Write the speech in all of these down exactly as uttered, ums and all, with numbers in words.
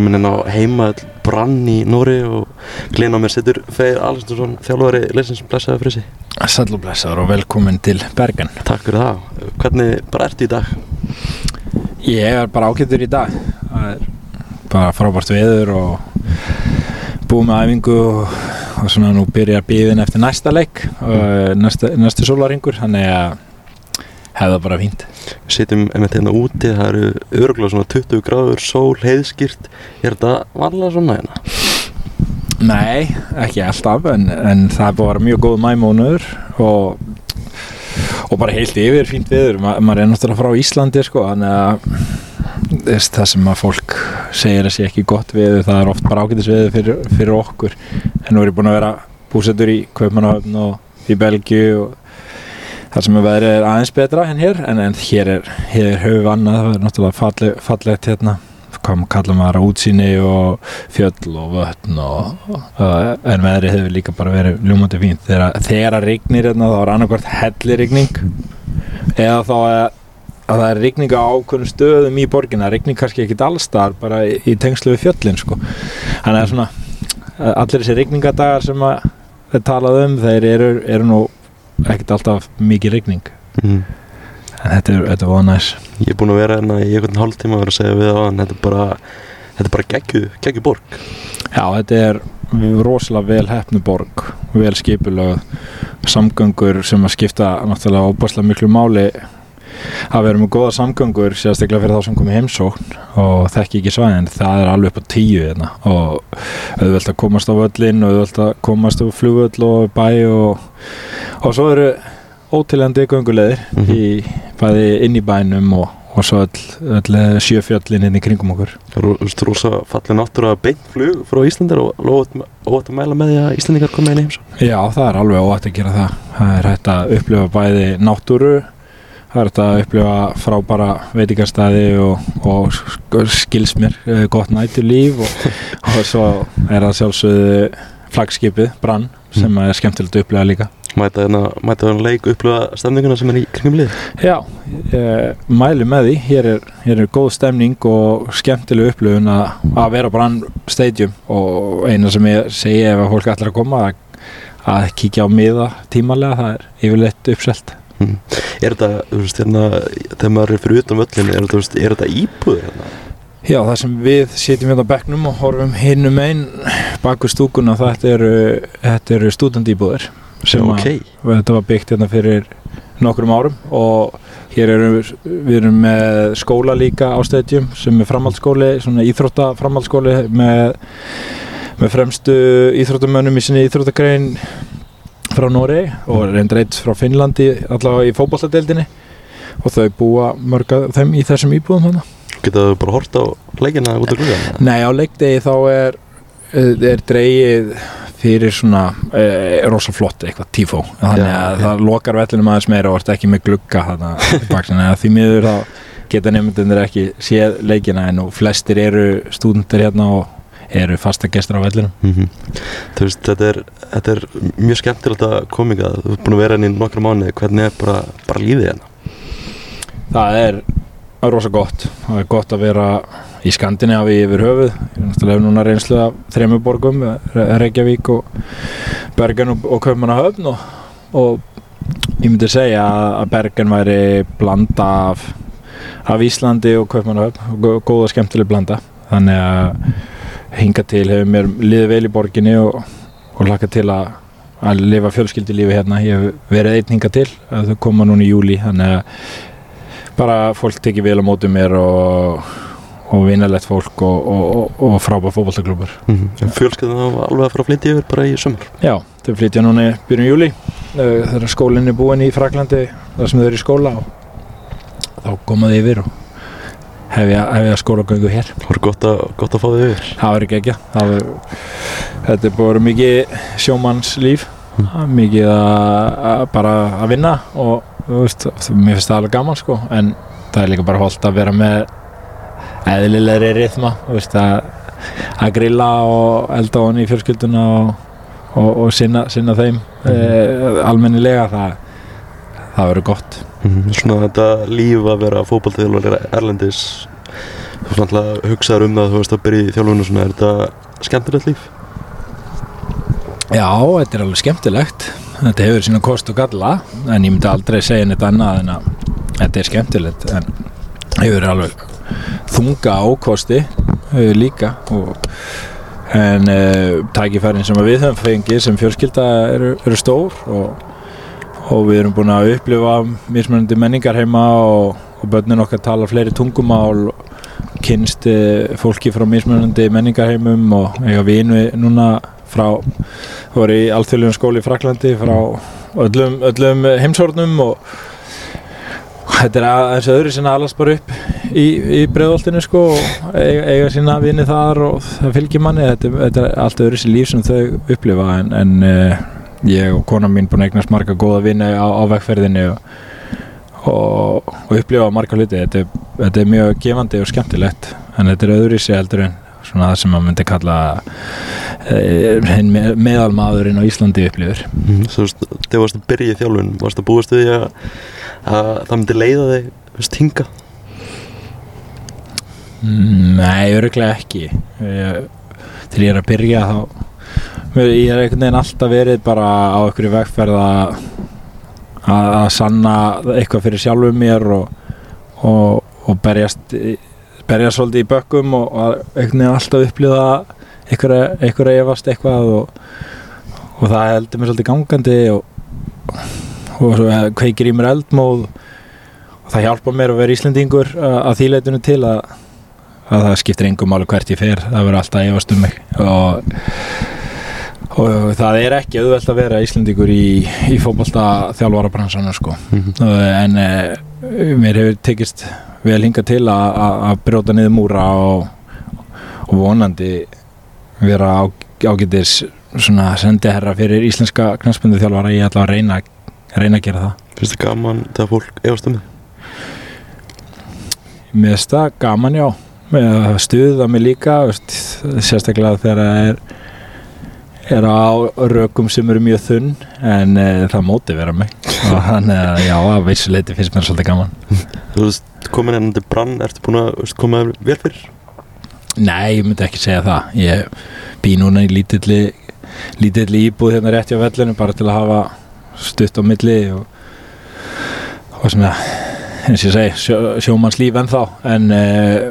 komin inn á heimavöll Brann í Nóri og gleðin á mér situr Freyr Alexandersson, þjálfari liðsins. Blessaður Freysi. Sæll og blessaður og velkomin til Bergen. Takk fyrir það. Hvernig bara ertu í dag? Ég er bara ágætur í dag. Það er bara frábært veður og búið með æfingu og, og svona nú byrjar biðin eftir næsta leik og næsta, næsta sólarringur, þannig að hefða bara fínt. Við sitjum einmitt hérna úti, það eru örugglega svona tuttugu gráður, sól, heiðskýrt. Er þetta vanlega svona hérna? Nei, ekki alltaf, en, en það er bara mjög góð maímánuður og, og bara heilt yfir fínt veður. Ma, maður er náttúrulega frá Íslandi, sko, þannig að það sem að fólk segir að sé ekki gott veður, það er oft bara ágætis veður fyrir, fyrir okkur. En nú er ég búin að vera búsettur í Kaupmannahöfn og í Belgíu og þar sem veðrið er aðeins betra en hér, en, en hér er, hér er höfuð annað, það er náttúrulega falleg, fallegt hérna, hvað kallar maður að útsýni og fjöll og vötn og, og en veðrið hefur líka bara verið ljómandi fínt. Þegar, þegar að rignir hérna þá er annarkvort hellirigning eða þá að, að það er rigning á ákveðnum stöðum í borginna, rigning kannski ekkit allstar, bara í, í tengslu við fjöllin, sko. Þannig að svona, allir þessi rigningadagar sem að er talað um, þeir eru, eru nú ekkert alltaf mikið rigning. Mm. En þetta er, þetta var næs. Ég er búin að vera hérna í einhvern hálftíma að vera að segja við á hann, þetta er bara, þetta er bara geggju, geggju borg. Já, þetta er rosalega vel heppnu borg, vel skipulögð, samgöngur sem að skipta náttúrulega óbærslega miklu máli að vera með góða samgöngur, sérstaklega fyrir þá sem komið heimsókn og þekki ekki svæðin, það er alveg upp á tíu hérna og auðvelt að komast á völlinn og auðvelt að komast á flugvöll og bæ og, og svo eru óteljandi gönguleiðir mm -hmm. í bæði inn í bænum og, og svo öll, öll sjö fjöllin inn í kringum okkur. Þú veist, rosa fallið náttúrulega beint flug frá Íslandar og óvægt að mæla með því að Íslandingar koma inn í heimsókn. Já, það er alveg óvægt að gera það. Það er hægt að upplifa bæði náttúru, það er þetta að upplifa frábæra veitingarstaði og, og skils mér gott næturlíf og, og svo er það sjálfsögðu flaggskipið Brann sem er skemmtilegt að upplifa líka. Mæta hérna, mæta hérna leik upplifa stemninguna sem er í kringum lið? Já, ég mæli með því. Hér er, hér er góð stemning og skemmtileg upplifun að, að vera á Brann Stadium og eina sem ég segi ef að fólk ætlar að koma að, að kíkja á miða tímalega, það er yfirleitt uppselt. Mm. Er þetta, þú veist, hérna, þegar maður er fyrir utan völlin, er þetta, er þetta íbúður hérna? Já, það sem við sitjum hérna á bekknum og horfum hinum einn bak við stúkuna, þetta eru, þetta eru stúdentýbúðir sem okay. að þetta var byggt hérna fyrir nokkrum árum og hér erum við, við erum með skóla líka á Stadium sem er framhaldsskóli, svona íþrótta framhaldsskóli með, með fremstu íþróttamönnum í sinni íþróttagrein frá Noregi og reyndar eitt frá Finnlandi allavega í fótboltadeildinni og þau búa mörg af þeim í þessum íbúðum þarna. Geta þau bara hort á leikina út af glugganum? Nei, á leikdegi þá er, er dregið fyrir svona e, rosa flott eitthvað tífó þannig að ja, það ja. lokar vellinum aðeins meira og ert ekki með glugga þarna í baksinni því miður þá geta nemendurnir ekki séð leikina en og flestir eru stúdentar hérna og eru fasta gestur á vellinum. Mm-hmm. Þú veist, þetta er, þetta er mjög skemmtilegt að koma hingað. Þú ert búin að vera hérna í nokkra mánuði. Hvernig er bara, bara lífið hérna? Það er rosa gott. Það er gott að vera í Skandinavíu yfir höfuð. Ég er náttúrulega núna reynslu af þremur borgum, Reykjavík og Bergen og, og Kaupmannahöfn og, og ég myndi segja að Bergen væri blanda af, af Íslandi og Kaupmannahöfn og góða skemmtileg blanda. Þannig að hinga til hefur mér liðið vel í borginni og, og hlakka til að, að lifa fjölskyldulífi hérna. Ég hef verið einn hinga til, að þau koma núna í júlí, þannig að bara fólk tekið vel á móti mér og, og vinalegt fólk og, og, og frábær fótboltaklúbbur. Mm-hmm. Fjölskyldan þá alveg að fara að flytja yfir bara í sumar? Já, þau flytja núna í byrjun júlí, þegar skólinn er búinn í Fraklandi, þar sem þau eru í skóla og þá koma þau yfir og hefja, hefja skólagöngu hér. Það voru gott að, gott að fá þig yfir. Það var ekki ekki. Þetta er bara mikið sjómannslíf, mm. mikið að, að bara að vinna og þú veist, mér finnst það alveg gaman sko, en það er líka bara hollt að vera með eðlilegri rytma, þú veist, að, að grilla og elda honni í fjölskylduna og, og, og sinna, sinna þeim mm. e, almennilega, það, það verður gott. Mm, svona þetta líf að vera fótboltaþjálfari erlendis, þú ert alltaf hugsaður um það að þú veist að byrja í þjálfun og svona, er þetta skemmtilegt líf? Já, þetta er alveg skemmtilegt. Þetta hefur sína kost og galla, en ég myndi aldrei segja neitt annað en að þetta er skemmtilegt, en hefur alveg þunga ákosti líka, og, en uh, tækifærin sem við höfum fengið sem fjölskylda eru, eru stór, og, og við erum búin að upplifa mismunandi menningar heima, og, og börnin okkar tala fleiri tungumál, kynnst fólki frá mismunandi menningarheimum og eiga vini núna frá, voru í alþjóðlegum skóla í Frakklandi frá öllum, öllum heimshornum, og þetta er aðeins öðru sinna alast bara upp í, í Breiðholtinu sko, og eiga, eiga sína vini þar og það fylgir manni. Þetta, þetta er allt öðru sér líf sem þau upplifa, en, en uh, ég og konan mín búin að eignast marga góða vini á, á vegferðinni og, og, og upplifa marga hluti. Þetta, þetta er mjög gefandi og skemmtilegt, en þetta er öðru sér heldur en svona það sem maður myndi kalla hinn uh, meðalmaðurinn á Íslandi upplifir. Mm, svo veist, þegar varst að byrja í þjálfun, varst að búast við því að, að það myndi leiða þig, veist, hingað? Nei, örugglega ekki. Ég, þegar ég er að byrja þá, ég er einhvern veginn alltaf verið bara á einhverju vegferð að, að sanna eitthvað fyrir sjálfum mér og, og, og berjast berjast svolítið í bökkum og, og einhvern veginn alltaf upplifa einhverja, einhverja efast eitthvað og, og það heldur mér svolítið gangandi og, og svo kveikir í mér eldmóð og það hjálpar mér að vera Íslendingur að því leitinu til að, að það skiptir engu máli hvert ég fer, það verður alltaf að efast um mig og, og það er ekki auðvelt að vera Íslendingur í, í fótbolta þjálfarabransanum sko. Mm-hmm. en e, mér hefur tekist vel hingað til að, að brjóta niður múra og, og vonandi vera á, ágætis svona sendiherra fyrir íslenska knattspyrnuþjálfara. Ég ætla að reyna, reyna að gera það. Finnst það gaman þegar fólk efast um þig? Mér finnst það gaman, já. Það stuða mig líka, veist, sérstaklega þegar það er, er á rökum sem eru mjög þunn, en e, það mótivera mig. Og þannig að já, að vissu leyti finnst mér svolítið gaman. Þú veist, komin hérna til Brann, ertu búin að veist, koma vel fyrir? Nei, ég myndi ekki segja það. Ég bý núna í lítilli, lítilli íbúð hérna rétt hjá vellinu, bara til að hafa stutt á milli og, og svona, eins og ég segi, sjó, sjómannslíf ennþá, en uh,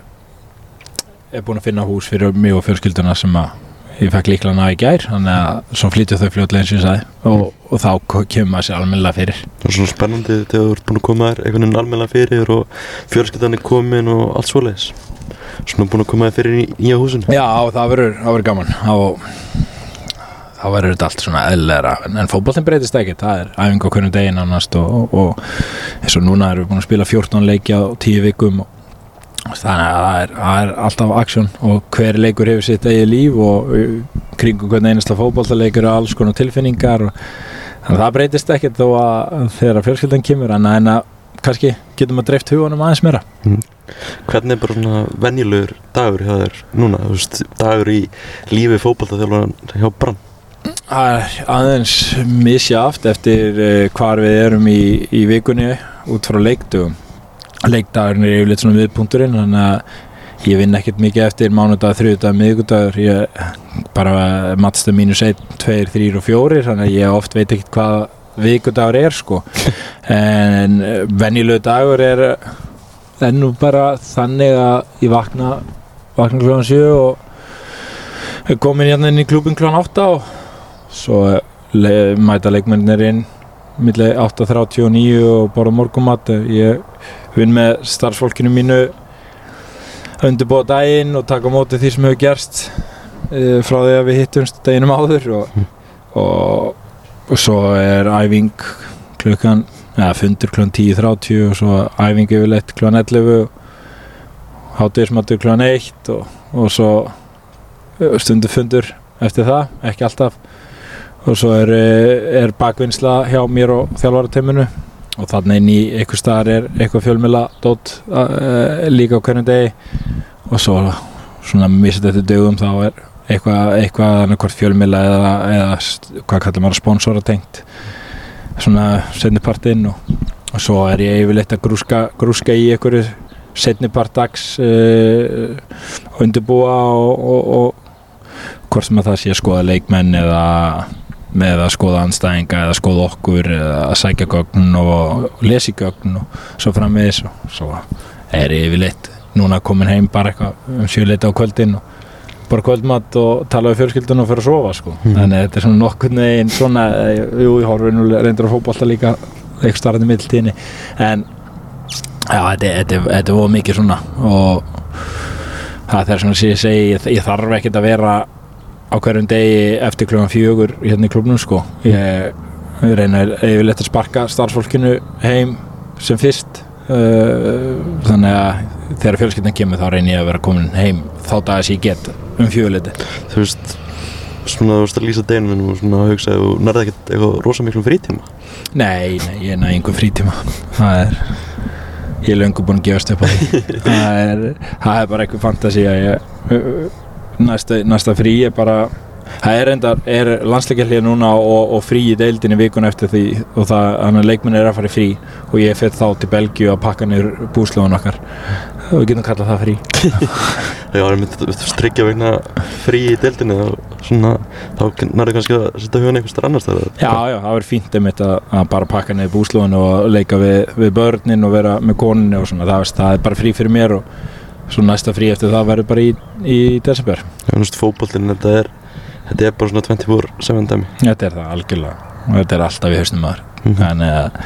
er búin að finna hús fyrir mig og fjölskylduna sem að ég fekk líklan að í gær, þannig að svo flytja þau fljótlega eins og ég sagði og, og þá kemur maður sér almennilega fyrir. Það er svona spennandi þegar þú ert búin að koma þér einhvern veginn almennilega fyrir og fjölskyldan er komin og allt svoleiðis. Svona búin að koma þér fyrir í nýja húsinu. Já, það verður, það verður gaman. Og þá verður þetta allt svona eðlilegra, en, en fótboltinn breytist ekki, það er æfing á hverjum degi nánast og, og, og eins og núna erum við búin að spila fjórtán leiki á tíu vikum og þannig að það er, það er alltaf aksjón og hver leikur hefur sitt eigið líf og kringum hvern einasta fótboltaleikur og alls konar tilfinningar og þannig að það breytist ekkert þó að þegar fjölskyldan kemur en að kannski getum að dreift hugunum aðeins meira. Mm. Hvernig er bara svona venjulegur dagur hjá þér núna, þú veist, dagur í lífi fótboltaþjálfaran hjá Brann? Það er aðeins misjafnt eftir hvar við erum í, í vikunni út frá leikdögum. Leikdagurinn er yfirleitt svona viðpunkturinn, þannig að ég vinn ekkert mikið eftir mánudag, þriðjudag, miðvikudagur. Ég bara matstu mínus einn, tveir, þrír og fjórir, þannig að ég oft veit ekkert hvað vikudagur er sko. En venjulegu dagur er ennú bara þannig að ég vakna, vakna klukkan sjö og er komin hérna inn í klúbbinn klukkan átta og svo le, mæta leikmennir inn milli átta þrjátíu og níu og borða morgunmat. Ég vinn með starfsfólkinu mínu undirbúa daginn og taka á móti því sem hefur gerst e, frá því að við hittumst deginum áður og, og, og svo er æfing klukkan, eða fundur klukkan tíu þrjátíu og svo æfing yfirleitt klukkan ellefu hádegismatur klukkan eitt og, og svo stundu fundur eftir það, ekki alltaf og svo er, er bakvinnsla hjá mér og þjálfarateyminu og þannig inn í einhver staðar er eitthvað fjölmiðla dót uh, líka á hverjum degi og svo svona misst eftir dögum þá er eitthvað, eitthvað annarkvort fjölmiðla eða, eða hvað kallar maður sponsora tengt svona seinni partinn og, og svo er ég yfirleitt að grúska, grúska í einhverju seinnipart dags uh, undirbúa og, og, og hvort sem að það sé að skoða leikmenn eða með að skoða andstæðinga eða skoða okkur eða að sækja gögn og lesi gögn og svo framvegis og svo er yfirleitt núna komin heim bara eitthvað um sjöleita á kvöldin og bara kvöldmat og tala við fjölskyldun og fyrir að sofa sko. Mm. Þannig að þetta er svona nokkurn veginn svona, jú, ég horfði nú reyndur að fótbolta líka eitthvað starfandi middiltíðinni en já, þetta, þetta, þetta var mikið svona og það er svona sem ég segi, ég, ég þarf ekkert að vera á hverjum degi eftir klukkan fjögur hérna í klubnum sko. Ég, ég reyna yfirleitt að sparka starfsfólkinu heim sem fyrst uh, þannig að þegar fjölskyldan kemur þá reyni ég að vera komin heim þá dagar sem ég get um fjögurleiti. Þú veist, svona þú veist að lýsa deginum og svona að hugsa, þú nærði ekkert eitthvað rosa miklum frítíma? Nei, nei, ég næ einhver frítíma. Það er, ég er löngu búinn að gefast upp á því. það, er, það er bara eitthvað fantasi að ég, næsta, næsta frí er bara, það er endar, er landsleikjahlé núna og, og frí í deildinni vikun eftir því og það, þannig að leikmenn er að fara í frí og ég fer þá til Belgíu að pakka niður búslóðan okkar. Við getum kallað það frí. Já, það er myndið stryggja vegna frí í deildinni og svona, þá nærðu kannski að setja hugan einhvers þar annars þar. Já, já, það verður fínt einmitt að, að bara pakka niður búslóðan og leika við, við börnin og vera með koninni og svona, það, veist, það er bara frí fyrir mér og svo næsta frí eftir það verður bara í, í desember. Já, þú veist, fótboltinn, þetta er, þetta er bara svona twenty-four seven dæmi. Þetta er það, algjörlega, og þetta er alltaf í hausnum maður. Mm-hmm. Þannig að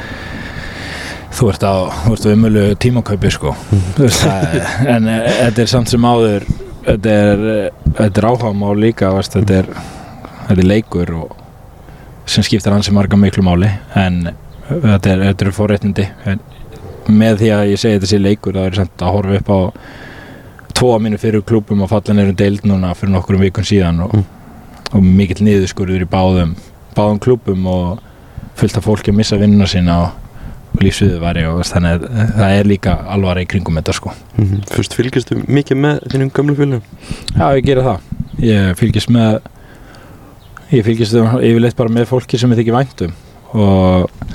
þú ert á, þú ert á umölu tímakaupi sko. Mm-hmm. En þetta er samt sem áður, þetta er, þetta er áhugamál líka, veist, þetta er, þetta er leikur og sem skiptir ansi marga miklu máli, en þetta er, þetta er forréttindi. Með því að ég segi þetta sé leikur, það er samt að horfa upp á tvo af mínu fyrir klúbum að falla niður um deild núna fyrir nokkrum vikun síðan og, mm. og mikill niðurskurður í báðum, báðum klúbum og fullt af fólki að missa vinnuna sína og, og lífsviðurværi og þannig að það er líka alvara í kringum þetta sko. Mm-hmm. Fyrst fylgistu mikið með þínum gömlu félögum? Já, ég gera það. Ég fylgist með, ég fylgist yfirleitt bara með fólki sem ég þykir vænt um og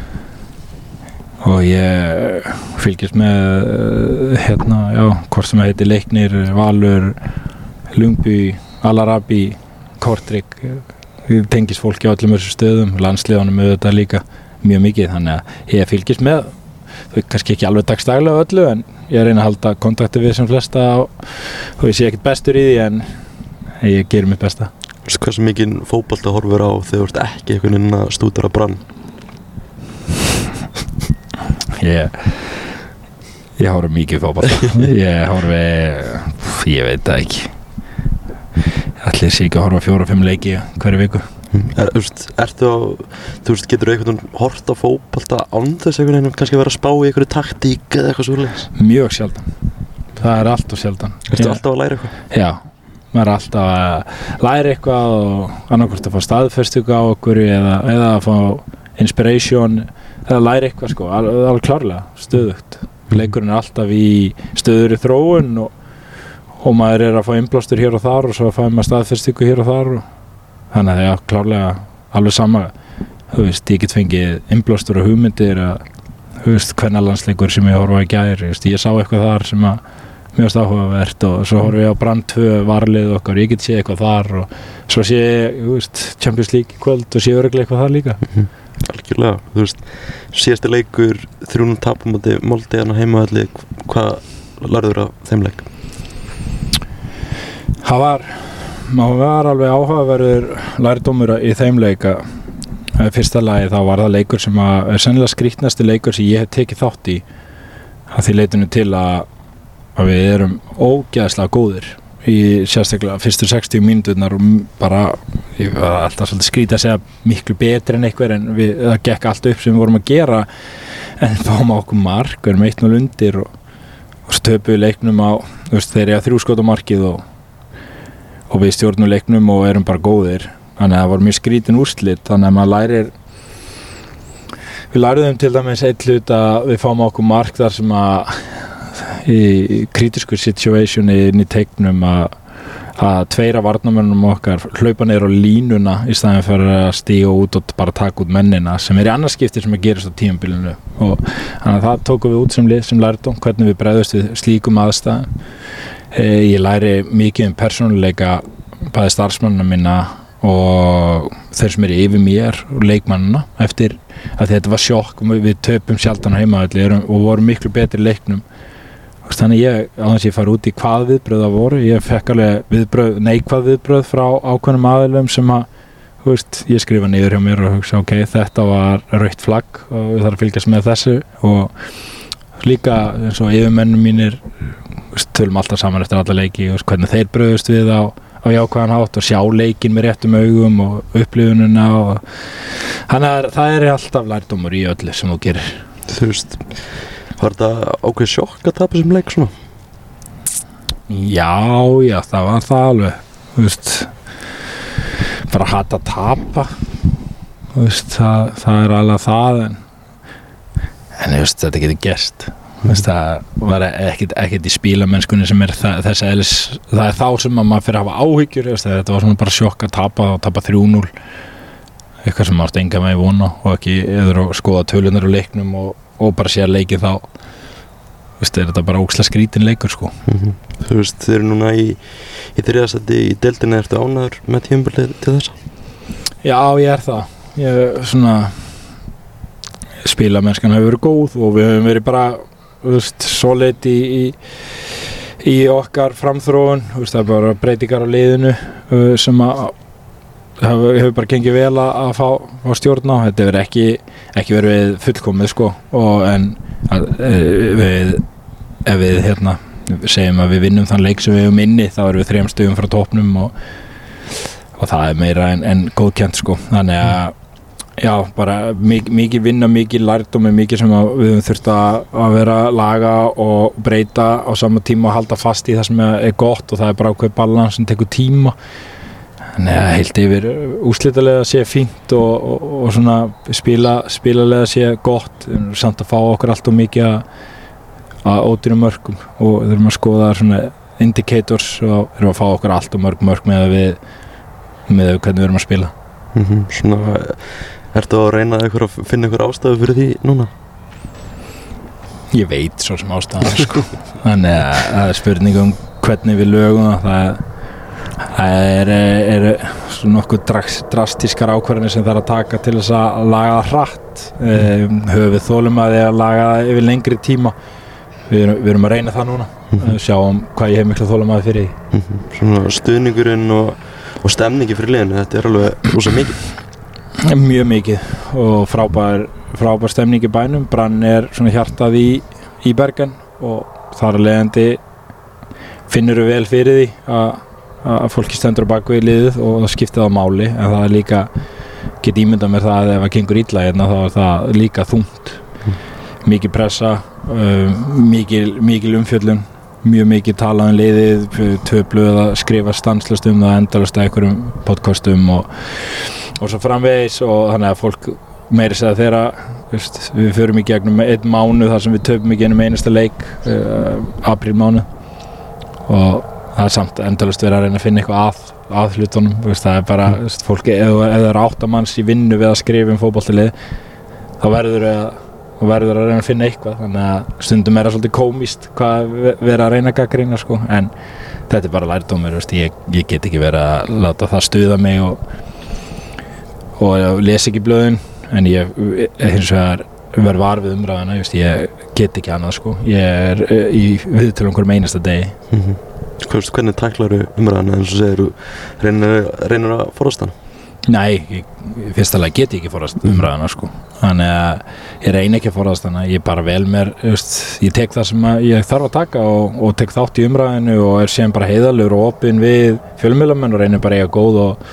og ég fylgist með hérna, já, hvort sem það heitir Leiknir, Valur, Ljungby, Al-Arabi, Kortrygg, ég tengist fólki á öllum þessum stöðum, landsliðunum með þetta líka mjög mikið, þannig að ég fylgist með, þau kannski ekki alveg dagsdaglega öllu, en ég reyna að halda kontakti við sem flesta og, og ég sé ekkert bestur í því, en ég gerir mitt besta. Hversu mikið fótbolta horfur á þegar þú ert ekki einhvern veginn að stúdera Brann? Ég, ég horfi mikið fótbolta. Ég horfi, ég veit það ekki. Ætli sé ekki að horfa fjóra, fimm leiki hverju viku. Er, veist, ertu á, þú veist, getur þú einhvern veginn hort á fótbolta án þess einhvern veginn kannski að vera að spá í einhverju taktík eða eitthvað svoleiðis? Mjög sjaldan. Það er allt og sjaldan. Ertu ég, alltaf að læra eitthvað? Já, maður er alltaf að læra eitthvað og annarkvort að fá staðfestingu á okkur eða, eða að fá inspiration eða læra eitthvað sko, al, alveg klárlega, stöðugt. Leikurinn er alltaf í stöðuri þróun og, og maður er að fá innblástur hér og þar og svo að fá maður staðfestingu hér og þar og þannig að já, klárlega alveg sama, þú veist, ég get fengið innblástur og hugmyndir að, þú veist, kvennalandsleikur sem ég horfa í gær, ég, ég sá eitthvað þar sem að mér varst áhugavert og svo horfi ég á Brann tvö varlið okkar, ég get séð eitthvað þar og svo sé ég, þú veist, Champions League í kvöld og sé örugglega eitthvað þar líka. Mm-hmm. Algjörlega, þú veist, síðasti leikur þrjúnum tapum á Molde á heimavelli, hvað lærður af þeim leik? Það var, maður var alveg áhugaverður lærdómur í þeim leik að fyrsta lagi þá var það leikur sem að er sennilega skrítnasti leikur sem ég hef tekið þátt í að því leitinu til að, að við erum ógeðslega góðir í sérstaklega fyrstu sextíu mínúturnar og bara, ég var alltaf svolítið skrítið að segja miklu betri en einhver en við, það gekk allt upp sem við vorum að gera en fáum á okkur mark, við erum eitt núll undir og, og svo töpum við leiknum á, þú veist, þeir eru að þrjú skot á markið og, og við stjórnum leiknum og erum bara góðir, þannig að það var mjög skrítin úrslit, þannig að maður lærir við læriðum til dæmis eitt hlut að við fáum á okkur mark þar sem að í kritísku situationi inn í teiknum að það að tveira varnarmönnum okkar hlaupa niður á línuna í staðin fyrir að stíga út og bara taka út mennina sem er í annars skipti sem að gerist á tímabilinu og þannig að það tókum við út sem lið sem lærdóm hvernig við bregðumst við slíkum aðstæðum. e, ég læri mikið um persónuleika bæði starfsmannina minna og þeir sem eru yfir mér og leikmannina eftir að þetta var sjokk og við töpum sjaldan á heimavelli og vorum miklu betri í leiknum. Þannig ég, á þess að ég fari út í hvað viðbröð það voru, ég fekk alveg viðbröð, neikvað viðbröð frá ákveðnum aðilum sem að, þú veist, ég skrifa niður hjá mér og hugsa, ok, þetta var rautt flagg og ég þarf að fylgjast með þessu og líka eins og yfirmennum mínir, veist, tölum alltaf saman eftir alla leiki og hvernig þeir bröðust við á, á jákvæðan hátt og sjá leikinn með réttum augum og upplifununa og þannig að það er alltaf lærdómur í öllu sem þú gerir. Þú veist, var þetta ákveð sjokk að tapa þessum leik svona? Já, já, það var það alveg, þú veist, bara hata að tapa, þú veist, það, það er alveg það, en, en þú veist, þetta getur gerst, þú veist, það var ekkert, ekkert í spílamennskunni sem er það, þess eðlis, það er þá sem að maður fyrir að hafa áhyggjur, þú veist, þetta var svona bara sjokk að tapa og tapa þrjú núll, eitthvað sem maður stenga með í vona og ekki eður að skoða tölunar og leiknum og og bara sé að leikið þá veist, er þetta bara ógeðslega skrítin leikur sko. Mm-hmm. Þú veist, þið eru núna í, í þriðasæti í deildinni, ertu ánægður með tímabilið til þessa? Já, ég er það ég svona spilamennskan hefur verið góð og við höfum verið bara þú veist, solid í, í, í okkar framþróun þú veist, það er bara breytingar á liðinu sem að hefur hef bara gengið vel að fá, fá stjórn á, þetta hefur ekki, ekki verið fullkomið sko og en að, við, ef við hérna, segjum að við vinnum þann leik sem við hefum inni þá erum við þrejum stigum frá toppnum og, og það er meira en, en góðkennt sko, þannig að já, bara mikið, mikið vinna, mikið lærdómi, mikið sem að við höfum þurft að, að vera laga og breyta á sama tíma og halda fast í það sem er gott og það er bara ákveð balans sem tekur tíma. Nei, heilt yfir úrslitalega sé fínt og, og, og svona spila, spilalega sé gott samt að fá okkur allt og mikið að ódýrum mörkum og þurfum að skoða svona indicators og þurfum að fá okkur allt og mörg mörg með við með hvernig við erum að spila. Mm-hmm. Svona, ertu að reyna ykkur að finna ykkur ástæðu fyrir því núna? Ég veit svo sem ástæðan sko. Þannig að það er spurning um hvernig við lögum það, það er Það er, er svona nokkuð drastískar ákvarðanir sem það er að taka til þess að laga það hratt. Um, höfum við þolum að því að laga það yfir lengri tíma. Við erum, við erum að reyna það núna. Mm-hmm. Sjáum hvað ég hef mikla þolum að fyrir. Mm-hmm. Svona stuðningurinn og, og stemningi fyrir liðinu, þetta er alveg rosa mikið. Mjög mikið og frábær, frábær stemning í bænum. Brann er svona hjartað í, í Bergen og þar að leiðandi finnur við vel fyrir því að að fólki stendur á baku í liðið og það skiptir það máli en það er líka get ímyndað mér það að ef það gengur illa hérna þá er það líka þungt mm. mikið pressa uh, mikil, mikil umfjöllun mjög mikið talað um liðið töfluð að skrifa stanslust um það endalast að einhverjum podcastum og, og svo framvegis og þannig að fólk meiri segja þeirra veist, við förum í gegnum einn mánuð þar sem við töfum í gegnum einasta leik uh, aprílmánuð og það er samt endalaust verið að reyna að finna eitthvað að, að hlutunum, veist, það er bara mm. veist, fólki, ef það er áttamanns í vinnu við að skrifa um fótboltalið þá verður að, verður að reyna að finna eitthvað þannig að stundum er það svolítið komískt hvað verið að reyna að gagnrýna sko, en þetta er bara lærdómur, veist, ég, ég get ekki verið að láta það stuða mig og, og ég les ekki blöðin en ég hins vegar verð var við umræðina, veist, ég get ekki annað sko, ég er í viðtölu einhverjum einasta degi mm-hmm. Hvernig tæklaru umræðana eins og segir þú reynir, reynir að forðast hana? Nei, ég, fyrst alveg get ég ekki forðast umræðana sko. Þannig að ég reyni ekki að forðast hana, ég bara vel mér, just, ég tek það sem ég þarf að taka og, og tek þátt í umræðinu og er síðan bara heiðarlegur og opinn við fjölmiðlamenn og reynir bara eiga góð og,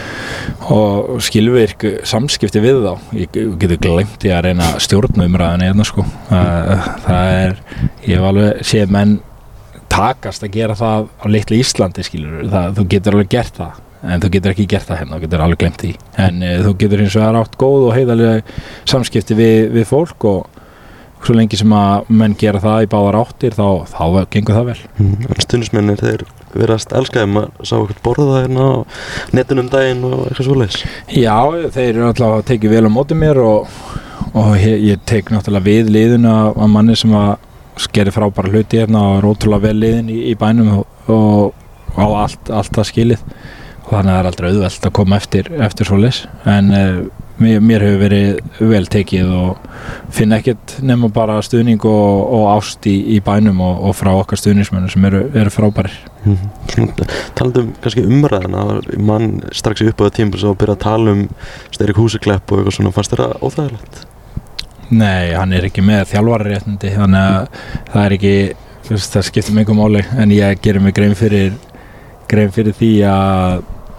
og skilvirk samskipti við þá. Ég getur glemt ég að reyna að stjórna umræðinu hérna sko. Það, það er, ég hef alveg séð menn takast að gera það á litlu Íslandi skilur, það, þú getur alveg gert það en þú getur ekki gert það hérna, þú getur alveg glemt því en e, þú getur hins vegar átt góð og heiðarlega samskipti við, við fólk og svo lengi sem að menn gera það í báðar áttir þá, þá gengur það vel. Mm, en stundismennir þeir verðast elska þeim að sá okkur borða hérna á netunum daginn og eitthvað svoleiðis. Já, þeir eru alltaf að tekið vel á móti mér og, og ég, ég tek náttúrulega við liðinu af, af manni sem að gerir frábæra hluti hérna og er ótrúlega vel liðin í, í bænum og, og á allt, allt það skilið og þannig að það er aldrei auðvelt að koma eftir, eftir svoleiðis en uh, mér, mér hefur verið vel tekið og finna ekkert nema bara stuðning og, og ást í, í bænum og, og frá okkar stuðningsmönnum sem eru, eru frábærir. Mm-hmm. Talandum kannski umræðina, mann strax í uppáða tíma og byrja að tala um Erik Húseklepp og eitthvað svona, fannst þér það óþægilegt? Nei, hann er ekki með þjálfararéttindi þannig að það er ekki, það skiptir mig engu máli en ég gerir mig grein fyrir, grein fyrir því að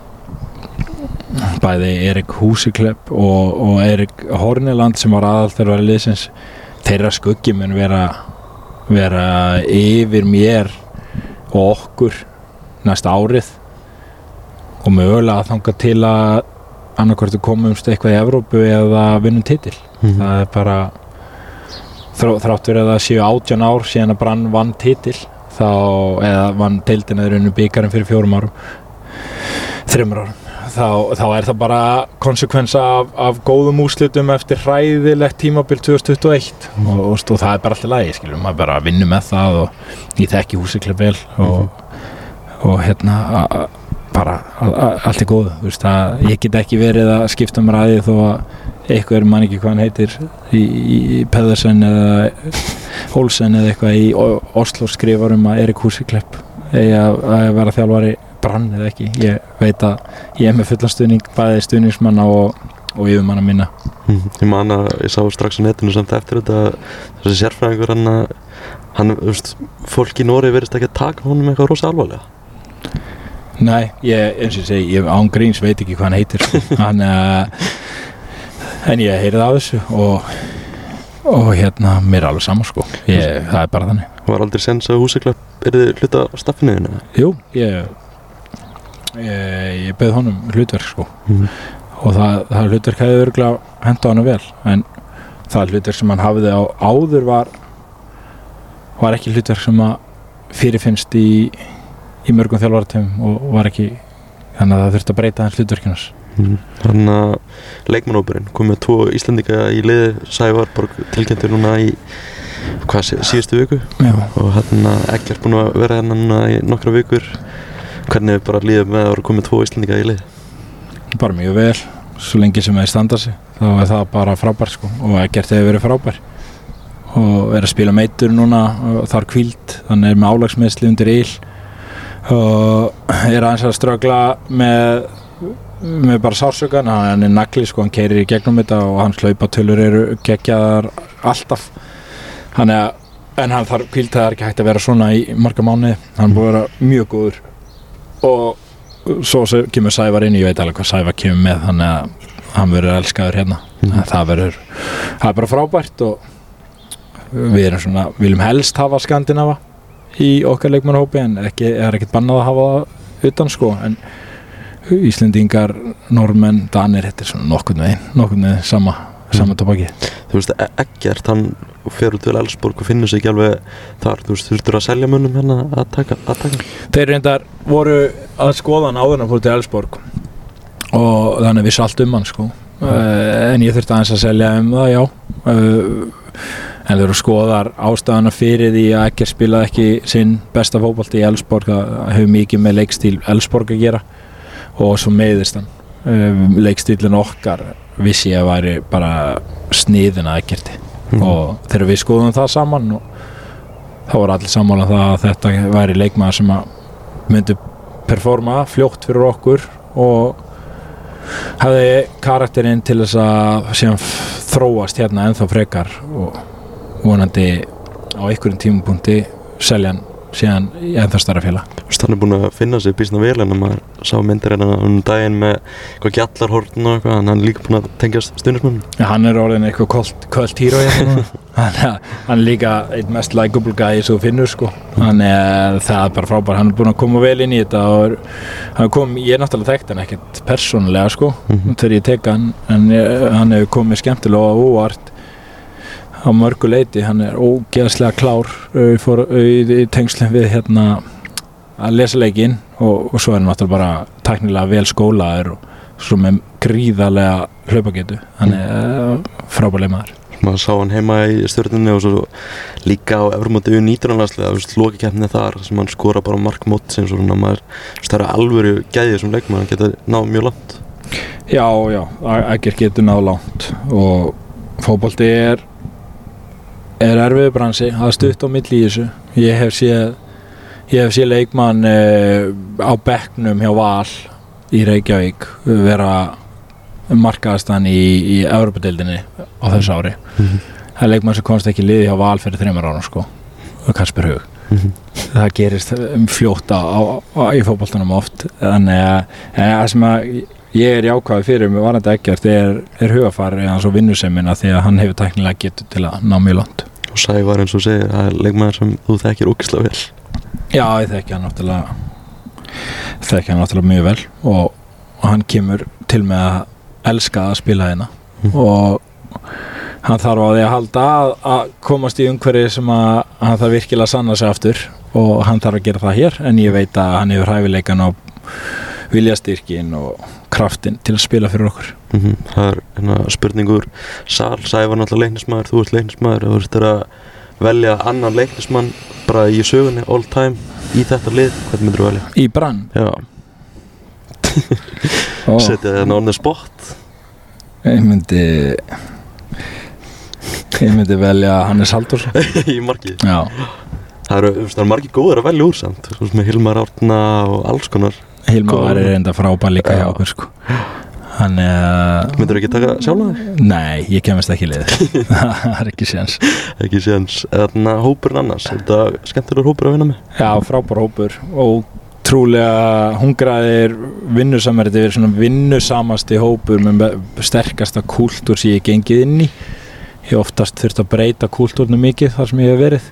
bæði Erik Húseklepp og, og Erik Horneland sem var aðalþjálfari liðsins þeirra skuggi mun vera, vera yfir mér og okkur næsta árið og mögulega þangað til að annarkvort við komumst eitthvað í Evrópu eða vinnum titil. Mm-hmm. Það er bara þrátt fyrir að það séu átján ár síðan að Brann vann titil þá, eða vann deildina þeir unnu bikarinn fyrir fjórum árum þremur árum þá, þá er það bara konsekvensa af, af góðum úrslitum eftir hræðilegt tímabil tvö þúsund tuttugu og eitt mm. og, og, og það er bara alltaf lagi, skiljum, maður bara vinnur með það og ég þekki Húseklepp vel og, mm. og hérna a, bara a, a, allt er góð, þú veist, að ég get ekki verið að skipta um ræði þó að eitthvað er mann ekki hvað hann heitir í, í, í Pedersen eða Olsen eða eitthvað í Oslo skrifar um að Erik Húseklepp eigi að, að vera þjálfari Brann eða ekki, ég veit að ég er með fullan stuðning, bæði stuðningsmanna og, og yfirmanna minna. Mm, ég man að ég sá strax á netinu samt eftir þetta þessi sérfræðingur hann að hann, þú veist, fólk í Noregi verðist ekki að taka honum eitthvað rosa alvarlega. Nei, ég, eins og ég segi, ég án gríns veit ekki hvað hann heitir hann, uh, en ég heyrði af þessu og, og hérna, mér er alveg saman sko, ég, það er bara þannig. Var aldrei sens að Húseklepp er þið hluta af staffinu? Jú, ég ég, ég beð honum hlutverk sko mm. og það, það hlutverk hefði örugglega hentað honum vel en það hlutverk sem hann hafði á áður var var ekki hlutverk sem að fyrirfinnst í í mörgum þjálfarateymum og var ekki þannig að það þurfti að breyta hans hlutverkinans. Mm. Þannig að leikmannhópurinn kom með tvo Íslendinga í liði, Sævar Borg tilkynntur núna í hvað síðustu viku Já. Og hérna Eggert búinn að vera hérna núna í nokkra vikur. Hvernig bara líður með að koma með tvo Íslendinga í lið? Bara mjög vel, svo lengi sem þeir standa sig þá er það bara frábær sko og Eggert hefur verið frábær og er að spila meitur núna og þar hvíld, þannig er með álagsmeiðsli undir il og er aðeins að ströggla með með bara sársökan, hann er nagli sko, hann keyrir í gegnum þetta og hans hlaupatölur eru geggjaðar alltaf hann er, en hann þarf hvíld, það er ekki hægt að vera svona í marga mánuði, hann er búið að vera mjög góður og svo kemur Sævar inn, ég veit alveg hvað Sævar kemur með, þannig að hann verður elskaður hérna, mm. það verður það er bara frábært og við erum svona, viljum helst hafa Skandinava í okkar leikmannahópi en ekki, er ekkert bannað að hafa það utan sko, en Íslendingar, Normenn, Danir, þetta er svona nokkurn veginn, nokkurn veginn sama, sama tóbaki. Þú veist, Eggert, hann fer út til Elfsborg og finnur sig ekki alveg þar, þú veist, þurftur að selja mönnum hérna að taka, að taka? Þeir reyndar voru að skoða hann áður en að fór til Elfsborg og þannig vissi allt um hann sko, uh, en ég þurfti aðeins að selja um það, já, uh, en þeir eru skoðar ástæðana fyrir því að Eggert spilaði ekki sinn besta fótbolta í Elfsborg, það hefur mikið með leikstíl Elfsborg að gera og svo meiðist hann. Um, leikstílinn okkar vissi ég að væri bara sniðin að Eggerti mm. og þegar við skoðum það saman og þá var allir sammála það að þetta væri leikmaður sem að myndi performa fljótt fyrir okkur og hafði karakterinn til þess að síðan þróast hérna ennþá frekar og vonandi á einhverjum tímapunkti selja hann síðan í ennþá stærra félag. Hann er búinn að finna sig býsna vel en maður sá myndir hérna um daginn með eitthvað gjallarhorn og eitthvað, hann er líka búinn að tengjast stuðningsmönnum. Ja, hann er orðinn eitthvað köld, köld híró hérna. hann, hann er líka einn mest likeable guy sem þú finnur sko. Hann er, það er bara frábær, hann er búinn að koma vel inn í þetta og hann kom, ég er náttúrulega þekkt hann ekkert persónulega sko, mm-hmm. þegar ég tek hann, en ég, hann hefur komið skemmtilega og óvart á mörgu leiti, hann er ógeðslega klár uh, fór, uh, í, í tengslum við hérna að lesa leikinn og, og svo er hann náttúrulega bara tæknilega vel skólaður og svo með gríðarlega hlaupagetu, hann er uh, frábærlega maður. Maður sá hann heima í Stjörnunni og svo líka á Evrómóti U nítján landsliða, lokakeppni þar sem hann skora bara markmót sem svona maður stærra alvöru gæði sem leikmaður, hann geta náð mjög langt. Já, já, Ægir getur náð langt og fótbolti er er erfiður bransi, það er stutt á milli í þessu. Ég hef séð ég hef séð leikmann uh, á bekknum hjá Val í Reykjavík vera markaðastan í, í Evrópudeildinni á þessu ári. Mm-hmm. Það er leikmann sem komst ekki í liði hjá Val fyrir þremur árum sko, Kasper Haug. Mm-hmm. Það gerist fljótt á, á, á, í fótboltanum oft, þannig að það sem að ég er jákvæður fyrir með varandi Eggert er, er hugafari hans og vinnusemina því að hann hefur tæknilega getur til að ná mjög langt. Og Sævar eins og segir, það er leikmaður sem þú þekkir ógeðslega vel. Já, ég þekki hann náttúrulega þekki hann náttúrulega mjög vel og, og hann kemur til með að elska að spila hérna mm. og hann þarf á því að halda að, að komast í umhverfi sem að hann þarf virkilega að sanna sig aftur og hann þarf að gera það hér, en ég veit að hann hefur hæfileikan og viljastyrkin og kraftin til að spila fyrir okkur. Mm-hmm. Það er hérna spurningur Sal, Sævar náttúrulega leiknismæður, þú ert leiknismæður, þú ert að velja annan leiknismann bara í sögunni all time í þetta lið, hvað myndir þú velja? Í Brann? Já. oh. Setja það on the spot? Ég myndi ég myndi velja Hannes Halldórsson. Í markið? Já. Það eru, það eru margir góðir að velja úr samt, svo með Hilmar Árna og alls konar. Hilmar er reynda frábær líka hjá okkur sko. Hann er... Myndirðu ekki taka sjálf þig? Nei, ég kemist ekki í liðið. Það er ekki séns. Ekki séns. Þannig að hópurinn annars, er þetta skemmtilegur hópur að vinna með? Já, frábær hópur og trúlega hungraðir vinnusamar, þetta er svona vinnusamasti hópur með sterkasta kúltúr sem ég gengið inn í. Ég oftast þurft að breyta kúltúrnu mikið þar sem ég hef verið.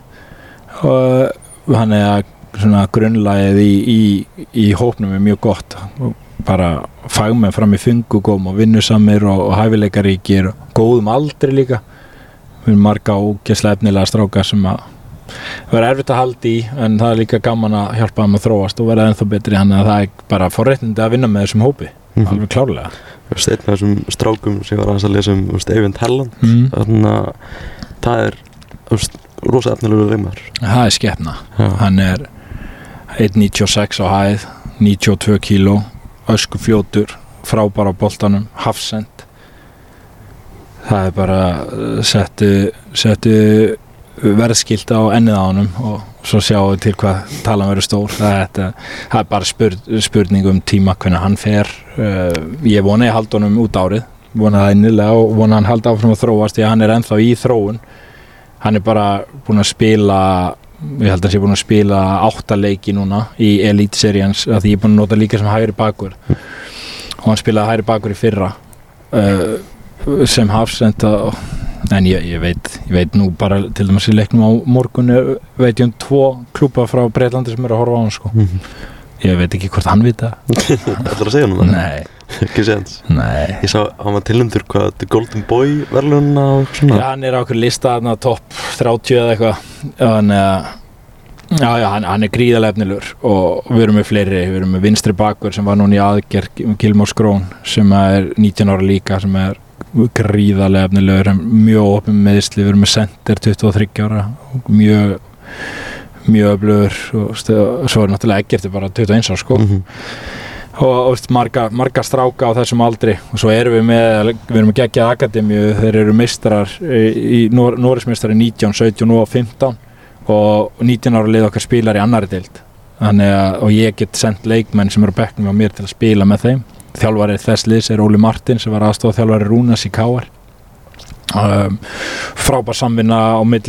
Og hann er að svona grunnlagið í, í, í hópnum er mjög gott og bara fagmenn fram í fungugóm og vinnusamir og, og hæfileikaríkir og góðum aldri líka. Við erum marga ógeðslega efnilega strákar sem að vera erfitt að halda í, en það er líka gaman að hjálpa þeim að þróast og vera ennþá betri, þannig að það er bara forréttindi að vinna með þessum hópi. Mm-hmm. Alveg klárlega. Einn af þessum strákum sem ég var aðeins að lesa um Eyvind Helland, mm. þannig að það er veist, rosa efnilegur leikmaður. Það er skepna. Já. Hann er einn níutíu og sex á hæð, níutíu og tvö kíló, öskufljótur, frábær á boltanum, hafsend. Það er bara settu, settu verðskilt á ennið á honum og svo sjáum við til hvað talan verður stór. Það er, það er bara spurn, spurning um tíma hvernig hann fer. Ég vona ég haldi honum út árið, vona það innilega og vona hann haldi áfram að þróast því að hann er ennþá í þróun. Hann er bara búinn að spila, ég held að hann sé búinn að spila átta leiki núna í Elite Series, að því ég er búinn að nota líka sem hægri bakur og hann spilaði hægri bakur í fyrra uh, sem hafsend og en ég, ég veit ég veit nú bara til dæmis í leiknum á morgun veit ég um tvo klúbba frá Breitlandi sem eru að horfa á hann sko. Mm-hmm. Ég veit ekki hvort hann vita. Ætlar að segja hann það? Nei. Ekki séns? Nei. Ég sá hann var tilnefndur hvað, The Golden Boy verðlaunina og svona? Já, hann er á okkur lista þarna topp þrjátíu eða eitthvað. Þannig að já, já, hann, hann er gríðarlega efnilegur og við erum með fleiri, við erum með vinstri bakur sem var núna í aðgerð, Gilmore Skrón sem er nítján ára líka sem er gríðarlega efnilegur, mjög opinn meðsli, við erum með center tuttugu og þriggja ára, mjög mjög öflugur og svo er náttúrulega Eggert bara tuttugu og eins ára sko. Mm-hmm. og, og marga, marga stráka á þessum aldri og svo erum við með, við erum með geggjað akademíu, þeir eru meistarar í Nor- Noregsmeistari nítján, sautján og fimmtán og nítján ára lið okkar spilar í annarri deild. Þannig að og ég get sendt leikmenn sem eru á bekknum á mér til að spila með þeim. Þjálfari þess liðs er Óli Martin sem var aðstoðarþjálfari Rúnars í K R. Um, frábær samvinna á milli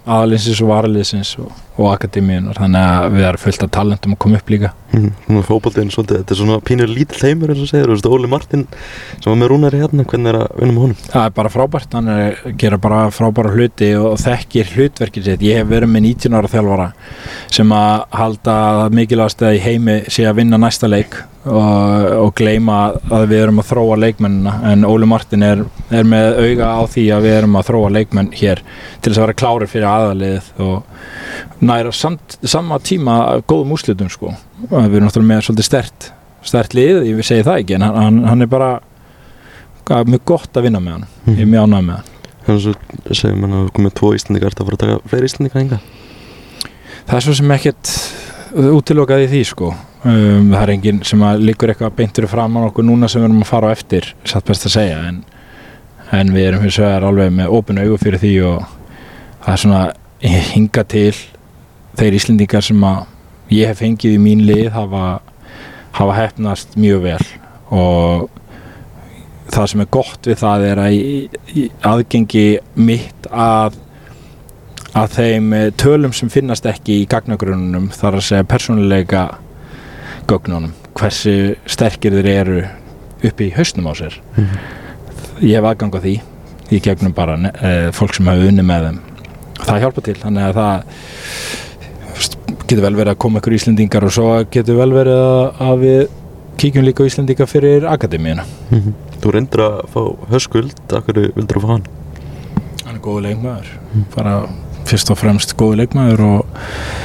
aðalinsins og varaliðsins og, og akademíunar, þannig að við erum fullt af talentum að koma upp líka. Mm, svona fótboltinn svolítið, þetta er svona pínur lítill heimur eins og segir, þú veist, Óli Martin sem var með Rúnari hérna, hvernig er að vinna með honum? Það er bara frábært, hann er að gera bara frábæra hluti og þekkir hlutverkið sitt. Ég hef verið með nítján ára þjálfara sem að halda mikilvægast að í heimi sé að vinna næsta leik og, og gleyma að við erum að þróa leikmennina, en Óli Martin er, er með auga á því að við erum að þróa leikmenn hér til þess að vera klárir fyrir aðaliðið og næra samt, sama tíma góðum úrslitum sko. Við erum náttúrulega með svolítið stert, stert lið, ég vil segja það ekki, en hann, hann er bara mjög gott að vinna með hann, mm. ég er mjög ánægður með hann. Þannig að segjum hann að við komum með tvo Íslendingar, ertu að fara að taka fleiri Íslendingar enga? Það er svo sem ekkert útilokað í því sko. Um, það er enginn sem að liggur eitthvað beintur fram á okkur núna sem við erum að fara á eftir, satt best að segja, en, en við erum hins vegar alveg með opin augu fyrir því og það er svona hinga til þeir Íslendingar sem að ég hef fengið í mín lið hafa, hafa heppnast mjög vel og það sem er gott við það er að í, í aðgengi mitt að, að þeim tölum sem finnast ekki í gagnagrunnum, þar að segja persónuleika gögnunum, hversu sterkir þeir eru upp í hausnum á sér. Mm-hmm. Ég hef aðgang á því í gegnum bara e, fólk sem hafa unnið með þeim. Það hjálpa til, þannig að það getur vel verið að koma ykkur Íslendingar og svo getur vel verið að, að við kíkjum líka á Íslendingar fyrir akademíuna. Mm-hmm. Þú reyndir að fá Höskuld, af hverju vildur þú fá hann? Hann er góður leikmaður, mm. bara fyrst og fremst góður leikmaður og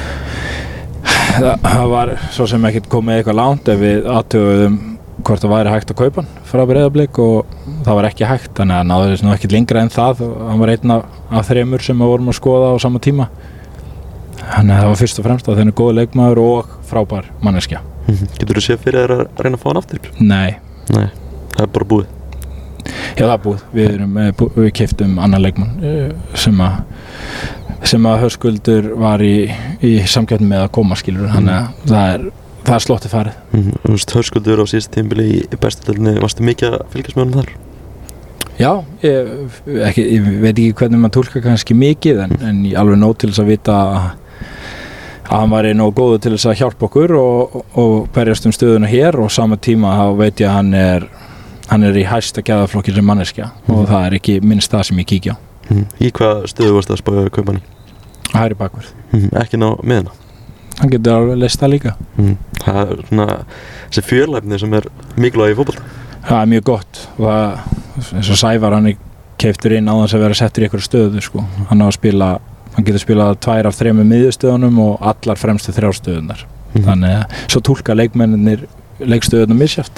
það, það var svo sem ekkert komið eitthvað langt ef við athuguðum hvort það væri hægt að kaupa hann frá Breiðablik og það var ekki hægt, þannig að náður þess nú ekkert lengra en það og hann var einn af, af þremur sem við vorum að skoða á sama tíma. Þannig að það var fyrst og fremst að þenni góður leikmaður og frábær manneskja. Mm-hmm. Getur þú séð fyrir þér að reyna að fá hann aftur? Nei. Nei, það er bara búið. Já, það er búið. Við, erum, við keyptum annan leikmann sem að sem að Höskuldur var í, í samkeppni með að koma skilur, mm. þannig að það er það er slottið farið. Mm-hmm. Þú veist, Höskuldur á síðast tímabili í bestu deildinni, varstu mikið að fylgjast með honum þar? Já, ég, ekki, ég veit ekki hvernig maður túlka kannski mikið en, en ég alveg nóg til þess að vita að, að hann var nóg góður til þess að hjálpa okkur og, og berjast um stöðuna hér og sama tíma þá veit ég að hann er hann er í hæsta gæðaflokki sem manneskja mm. og það er ekki minnst það sem ég kíkja á. Mm. Í hvað stöðu varst það að spája að kaupa hann í? Hægri bakvörð. Mm. Ekki ná með hana? Hann getur alveg leist það líka. Mm. Það er svona þessi fjörlæfni sem er mikilvæg í fótbolta. Það er mjög gott og það, eins og Sævar hann er keyptur inn á þess að vera settur í einhverju stöðu sko. Hann á að spila, hann getur spilað tvær af þremur miðjustöðunum og allar fremstu þrjár stöðunar. Mm. Þannig að svo túlka leikmennirnir leikstöðunum misjafnt.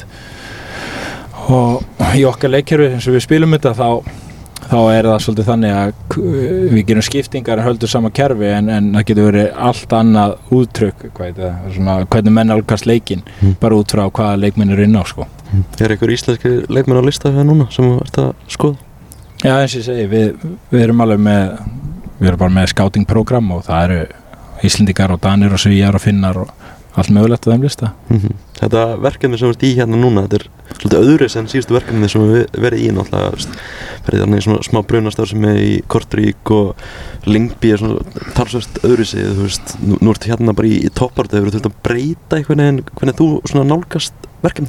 Og í okkar leikkerfi eins og við spilum þetta þá þá er það svolítið þannig að við gerum skiptingar en höldum sama kerfi en, en það getur verið allt annað úttrykk hvað það, svona, hvernig menn álkast leikinn mm. bara út frá hvaða leikmenn eru inn á sko. Mm. Er einhver íslenski leikmenn á lista fyrir núna sem þú ert að skoða? Já eins og ég segi, við, við erum alveg með við erum bara með scouting-program og það eru Íslendingar og Danir og Svíjar og Finnar og allt mögulegt á þeim lista. Mm-hmm. Þetta verkefni sem við ert í hérna núna, þetta er svolítið öðru sem síðustu verkefni sem við verið í náttúrulega, verið þannig svona smá brunastar sem er í Kortrík og Lyngby er svona talsvert öðru sig, þú veist, nú, nú ertu hérna bara í, í toppartu, hefur þú þurft að breyta einhvern veginn, hvernig þú svona nálgast verkefni?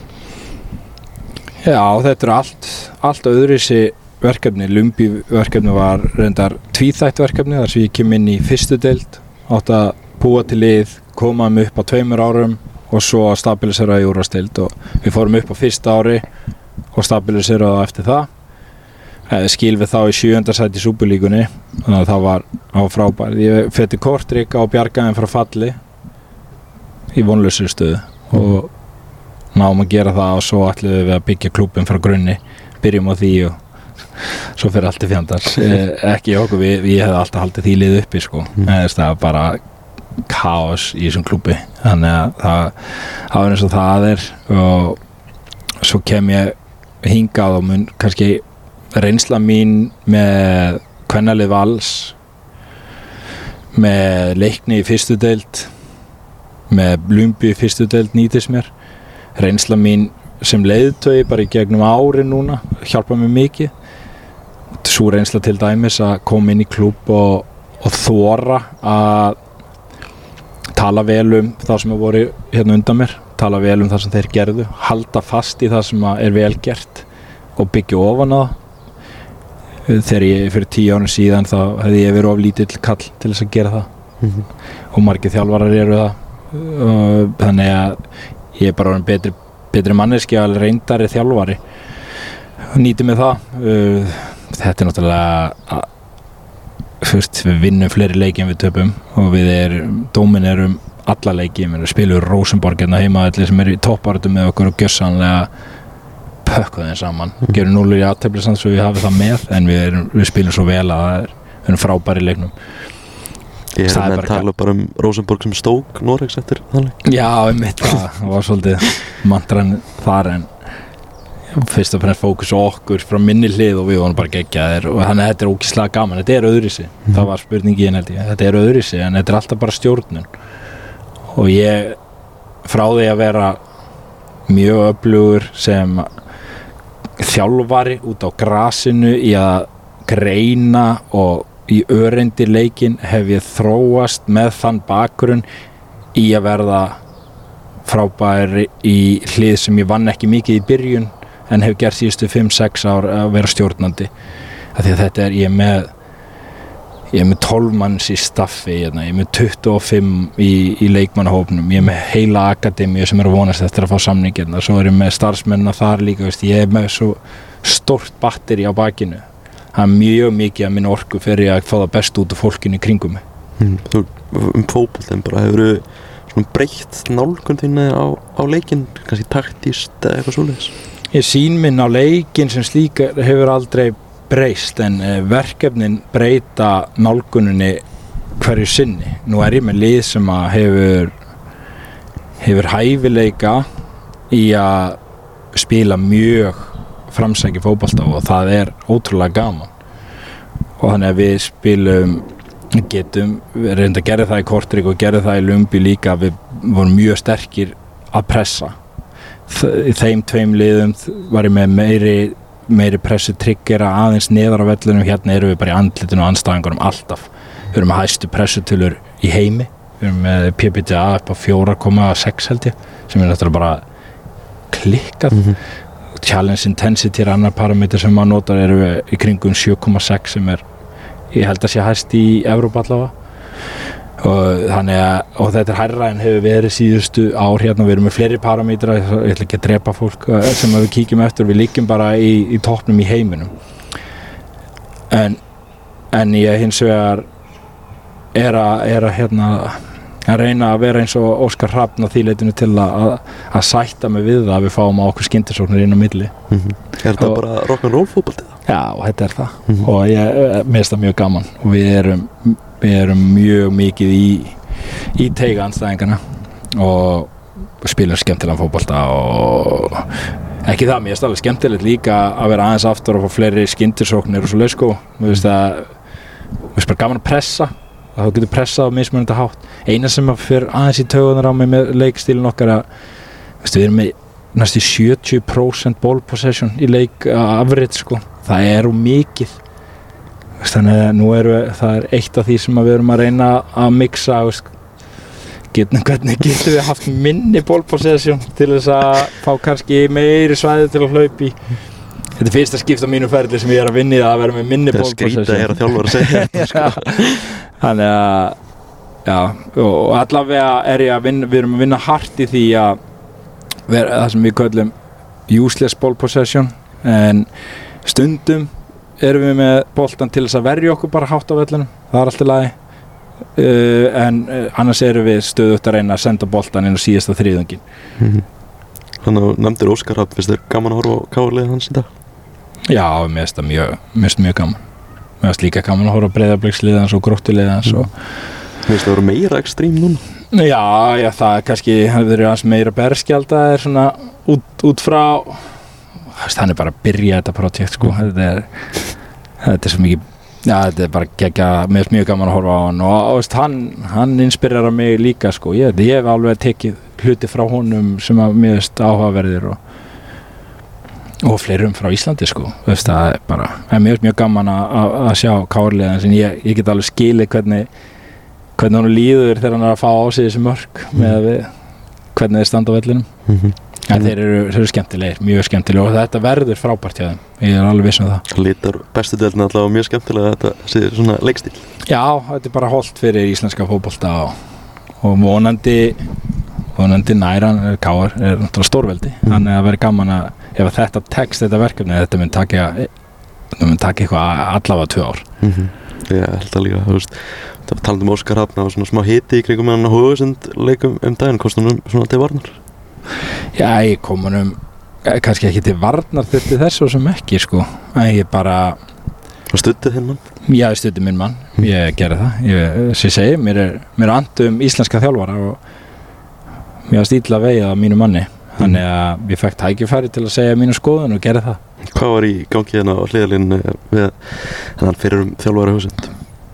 Já, þetta er allt, allt öðru sig verkefni, Lyngby verkefni var reyndar tvíþætt verkefni þar sem ég kem inn í fyrstu deild, átt að búa til lið, koma um upp á tveimur árum og svo að stabilisera í úrvalsdeild og við fórum upp á fyrsta ári og stabilisera það eftir það. Eh, skil við þá í sjöunda sæti í Súperlíkunni, þannig að það var, það var frábært. Ég fætti Kortrík á bjargaðin frá falli í vonlausri stöðu og náum að gera það og svo ætluðum við að byggja klúbbinn frá grunni, byrjum á því og svo fyrir allt í fjandars. Eh, ekki okkur, við, við hefði alltaf haldið því lið uppi sko, mm. en það var bara kaos í þessum klúbbi þannig að það, það er eins og það er og svo kem ég hingað og mun kannski reynsla mín með kvennalið Vals með leikni í fyrstu deild með Lyngby í fyrstu deild nýtist mér reynsla mín sem leiðtogi bara í gegnum ári núna hjálpa mér mikið svo reynsla til dæmis að koma inn í klúbb og og þora að tala vel um það sem að voru hérna undan mér, tala vel um það sem þeir gerðu, halda fast í það sem að er vel gert og byggja ofan á það. Þegar ég fyrir tíu árum síðan þá hefði ég verið of lítill kall til þess að gera það mm-hmm. og margir þjálfarar eru það og þannig að ég er bara orðinn betri, betri manneski að reyndari þjálfari og nýti mig það. Þetta er náttúrulega fyrst við vinnum fleiri leiki en við töpum og við erum dóminerum alla leiki, við spilum Rosenborg hérna heima allir sem er í toppáratu með okkur og gjörsamlega pökkum þeim saman, mm. gerum núlur í aðtefli samt svo við hafum það með en við, erum, við spilum svo vel að það er, við erum frábæri í leiknum. Ég hef með að tala bara um Rosenborg sem stók Noregs eftir þannig. Já, um mitt það var svolítið mantran þar en fyrst og fremst fókus á okkur frá minni hlið og við vorum bara geggjaðir og þannig að þetta er ógeðslega gaman, þetta er öðruvísi mm. það var spurningin held ég, þetta er öðruvísi en þetta er alltaf bara stjórnun og ég frá því að vera mjög öflugur sem þjálfari út á grasinu í að greina og í örendi leikinn hef ég þróast með þann bakgrunn í að verða frábær í hlið sem ég vann ekki mikið í byrjun en hef gert síðustu fimm sex ár að vera stjórnandi af því að þetta er, ég er með ég er með tólf manns í staffi hérna, ég er með tuttugu og fimm í, í leikmannahópnum, ég er með heila akademíu sem er að vonast eftir að fá samning hérna, svo er ég með starfsmennina þar líka, veist, ég er með svo stórt batteri á bakinu það er mjög mikið að minn orku fyrir að fá það best út af fólkinu í kringum mig. Mm, þú, um fótboltann bara, hefur þú breytt nálgun þína á, á leikinn, kannski taktíst eða eitthvað svoleiðis? Ég sýn minn á leikinn sem slíka hefur aldrei breyst en verkefnin breyta nálguninni hverju sinni. Nú er ég með lið sem að hefur hefur hæfileika í að spila mjög framsæki fótbolta og það er ótrúlega gaman og þannig að við spilum getum, við reynda að gera það í Kortrík og gera það í Lumbi líka, við vorum mjög sterkir að pressa í þeim tveim liðum var ég með meiri meiri pressu tryggera aðeins neðar á vellunum, hérna erum við bara í andlitinu og andstæðingunum alltaf, við erum með hæstu pressutölur í heimi, við erum með P P T A upp á fjóra komma sex held ég, sem er náttúrulega bara klikkað mm-hmm. Challenge intensity er annar parameter sem maður notar eru við í kringum sjö komma sex sem er, ég held að sé hæst í Evrópa allavega og þannig að, og þetta er hærra en hefur verið síðustu ár hérna, við erum með fleiri parametra, ég ætla ekki að drepa fólk sem við kíkjum eftir, við liggjum bara í, í toppnum í heiminum en, en ég hins vegar er að, er að hérna að reyna að vera eins og Óskar Hrafn á því leitinu til að, að sætta mig við það að við fáum á okkur skyndisóknir inn á milli mm-hmm. Er þetta og, bara rock'n'roll fótbolti? Já, þetta er það mm-hmm. og ég, mér finnst það mjög gaman og við erum við erum mjög mikið í í teiga andstæðingarna og spilum skemmtilegan fótbolta og ekki það, mér finnst alveg skemmtilegt líka að vera aðeins aftur og fá fleiri skyndisóknir og svo leið sko, mér finnst það mér finnst bara gaman að pressa að þú getur pressað á mismunandi hátt. Eina sem að fyrir aðeins í taugunar á mig með leikstílinn okkar að veistu, við erum með næstu sjötíu prósent ball possession í leik average sko. Það er úr mikið. Þannig að nú er það er eitt af því sem að við erum að reyna að mixa getum, hvernig getum við haft minni ball possession til þess að fá kannski meiri svæði til að hlaupa í. Þetta er fyrsta skipt á mínu ferli sem ég er að vinna í það að vera með minni ball possession. Það er skrýta er að þjálfara að segja þetta sko. Þannig að já, og allavega er ég að vinna, við erum að vinna hart í því að vera það sem við köllum useless ball possession en stundum erum við með boltan til þess að verja okkur bara hátt á vellinum, það er allt í lagi uh, en uh, annars erum við stöðugt að reyna að senda boltan inn á síðasta þriðjungin. Mm-hmm. Þannig að nefndir Óskar Hrafn, finnst þér gaman að horfa á K R-liðið hans í dag? Já, mér finnst það mjög, mér finnst mjög gaman. Mér finnst líka gaman að horfa á Breiðabliksliðið hans og Gróttuliðið hans og mér finnst það vera meira ekstrím núna? Já, já, það er kannski, það verður aðeins meira berskjalda er svona út, út frá hann er bara að byrja þetta projekt sko, þetta er þetta er svo mikið, já, þetta er bara geggja, mér finnst mjög gaman að horfa á hann og, og veist, hann, hann inspirerar mig líka sko, ég, ég hef alveg tekið hluti frá honum sem að mér finnst áhugaverðir og og fleirum frá Íslandi sko veist, það er bara, það er mjög, mjög gaman að, að sjá K R-liðan sem ég, ég get alveg skilið hvernig hvernig hann líður þegar hann er að fá á sig þessi mörk mm. með við, hvernig þeir standa á vellinum mm-hmm. en þeir eru, þeir eru skemmtilegir, mjög skemmtilegir og þetta verður frábært hjá þeim, ég er alveg viss um það. Það lítar bestu deildina allavega mjög skemmtilega að þetta sé svona leikstíl. Já, þetta er bara hollt fyrir íslenska fótbolta og, og vonandi vonandi næran K R er náttúrulega stórveldi mm. þannig að það verður gaman að ef þetta tekst þetta verkefni þetta mun taka þetta mun taka eitthvað allavega tvö ár mm-hmm. Ég held að líka, þú veist það var talað um Óskar Hafna og svona smá hiti í kringum hann á Hóðsund leikum um daginn kostum hann svona til varnar. Já, ég kom hann um kannski ekki til varnar þurfti þess og sem ekki sko en ég bara og studdið þinn mann? Já, ég studdi minn mann, mm. ég gerði það ég, sem ég segi, mér er, mér er andu um íslenska þjálfara og mér var stíla vegið á mínu manni þannig að ég fekk tækifæri til að segja mínu skoðun og gerði það. Hvað var í gangi hérna á hliðarlínu við þannig fyrir um þjálfara Hóðsund?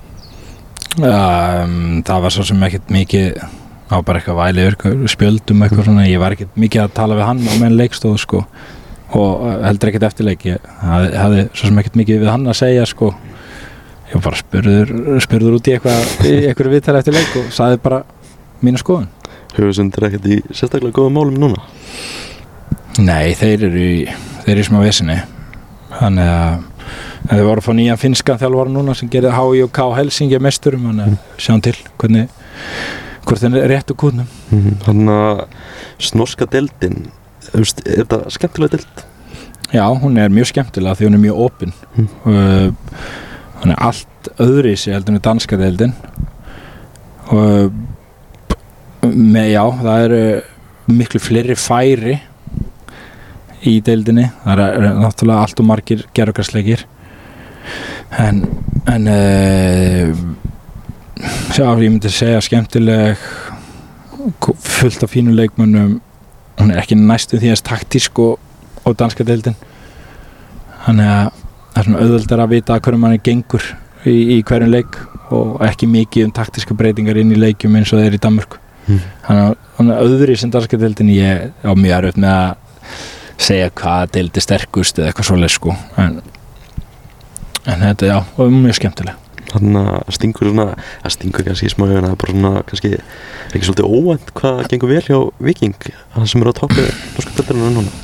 Um, það var svo sem ekkert mikið á bara eitthvað væli yfir spjöldum eitthvað svona, ég var ekkert mikið að tala við hann á meðan leikstóð sko og heldur ekkert eftir leik ég hafði, hafði svo sem ekkert mikið við hann að segja sko ég var bara spurður, spurður út í eitthvað í eitthvað viðtala eftir leik og sagði bara mínu skoðun. Hóðsund er ekkert í sérstaklega góða málum núna? Nei, þeir eru í þeir eru í smá vesinni þannig að þeir voru að fá nýjan finskan þjálfara núna sem gerði H I og K Helsingi meisturum þannig að sjáum til hvernig hvort þeir er rétt úr kútnum mm-hmm. Þannig að norska deildin er þetta skemmtilega deild? Já, hún er mjög skemmtilega því hún er mjög opin mm. uh, hún er allt öðruvísi heldur en danska deildin og með, já, það eru miklu fleiri færi í deildinni, það er náttúrulega allt og margir gerðugarsleikir en en uh, já, ég myndi segja skemmtileg fullt af fínu leikmönnum hún er ekki næstum því eins taktísk og, og danska deildin þannig að það er svona auðveldar að vita hverju manni gengur í, í hverjum leik og ekki mikið um taktíska breytingar inn í leikjum eins og þeir í Danmörku mm. þannig að öðru sem danska deildin ég á mjög erfitt með að segja hvað deildi sterkust eða eitthvað svoleið sko en, en þetta já, og mjög skemmtileg. Þannig að stingur svona, að stingur kannski í smá en það er bara svona kannski ekki svolítið óvænt hvað gengur vel hjá Víking það sem eru á toppið norska deildarinnar núna?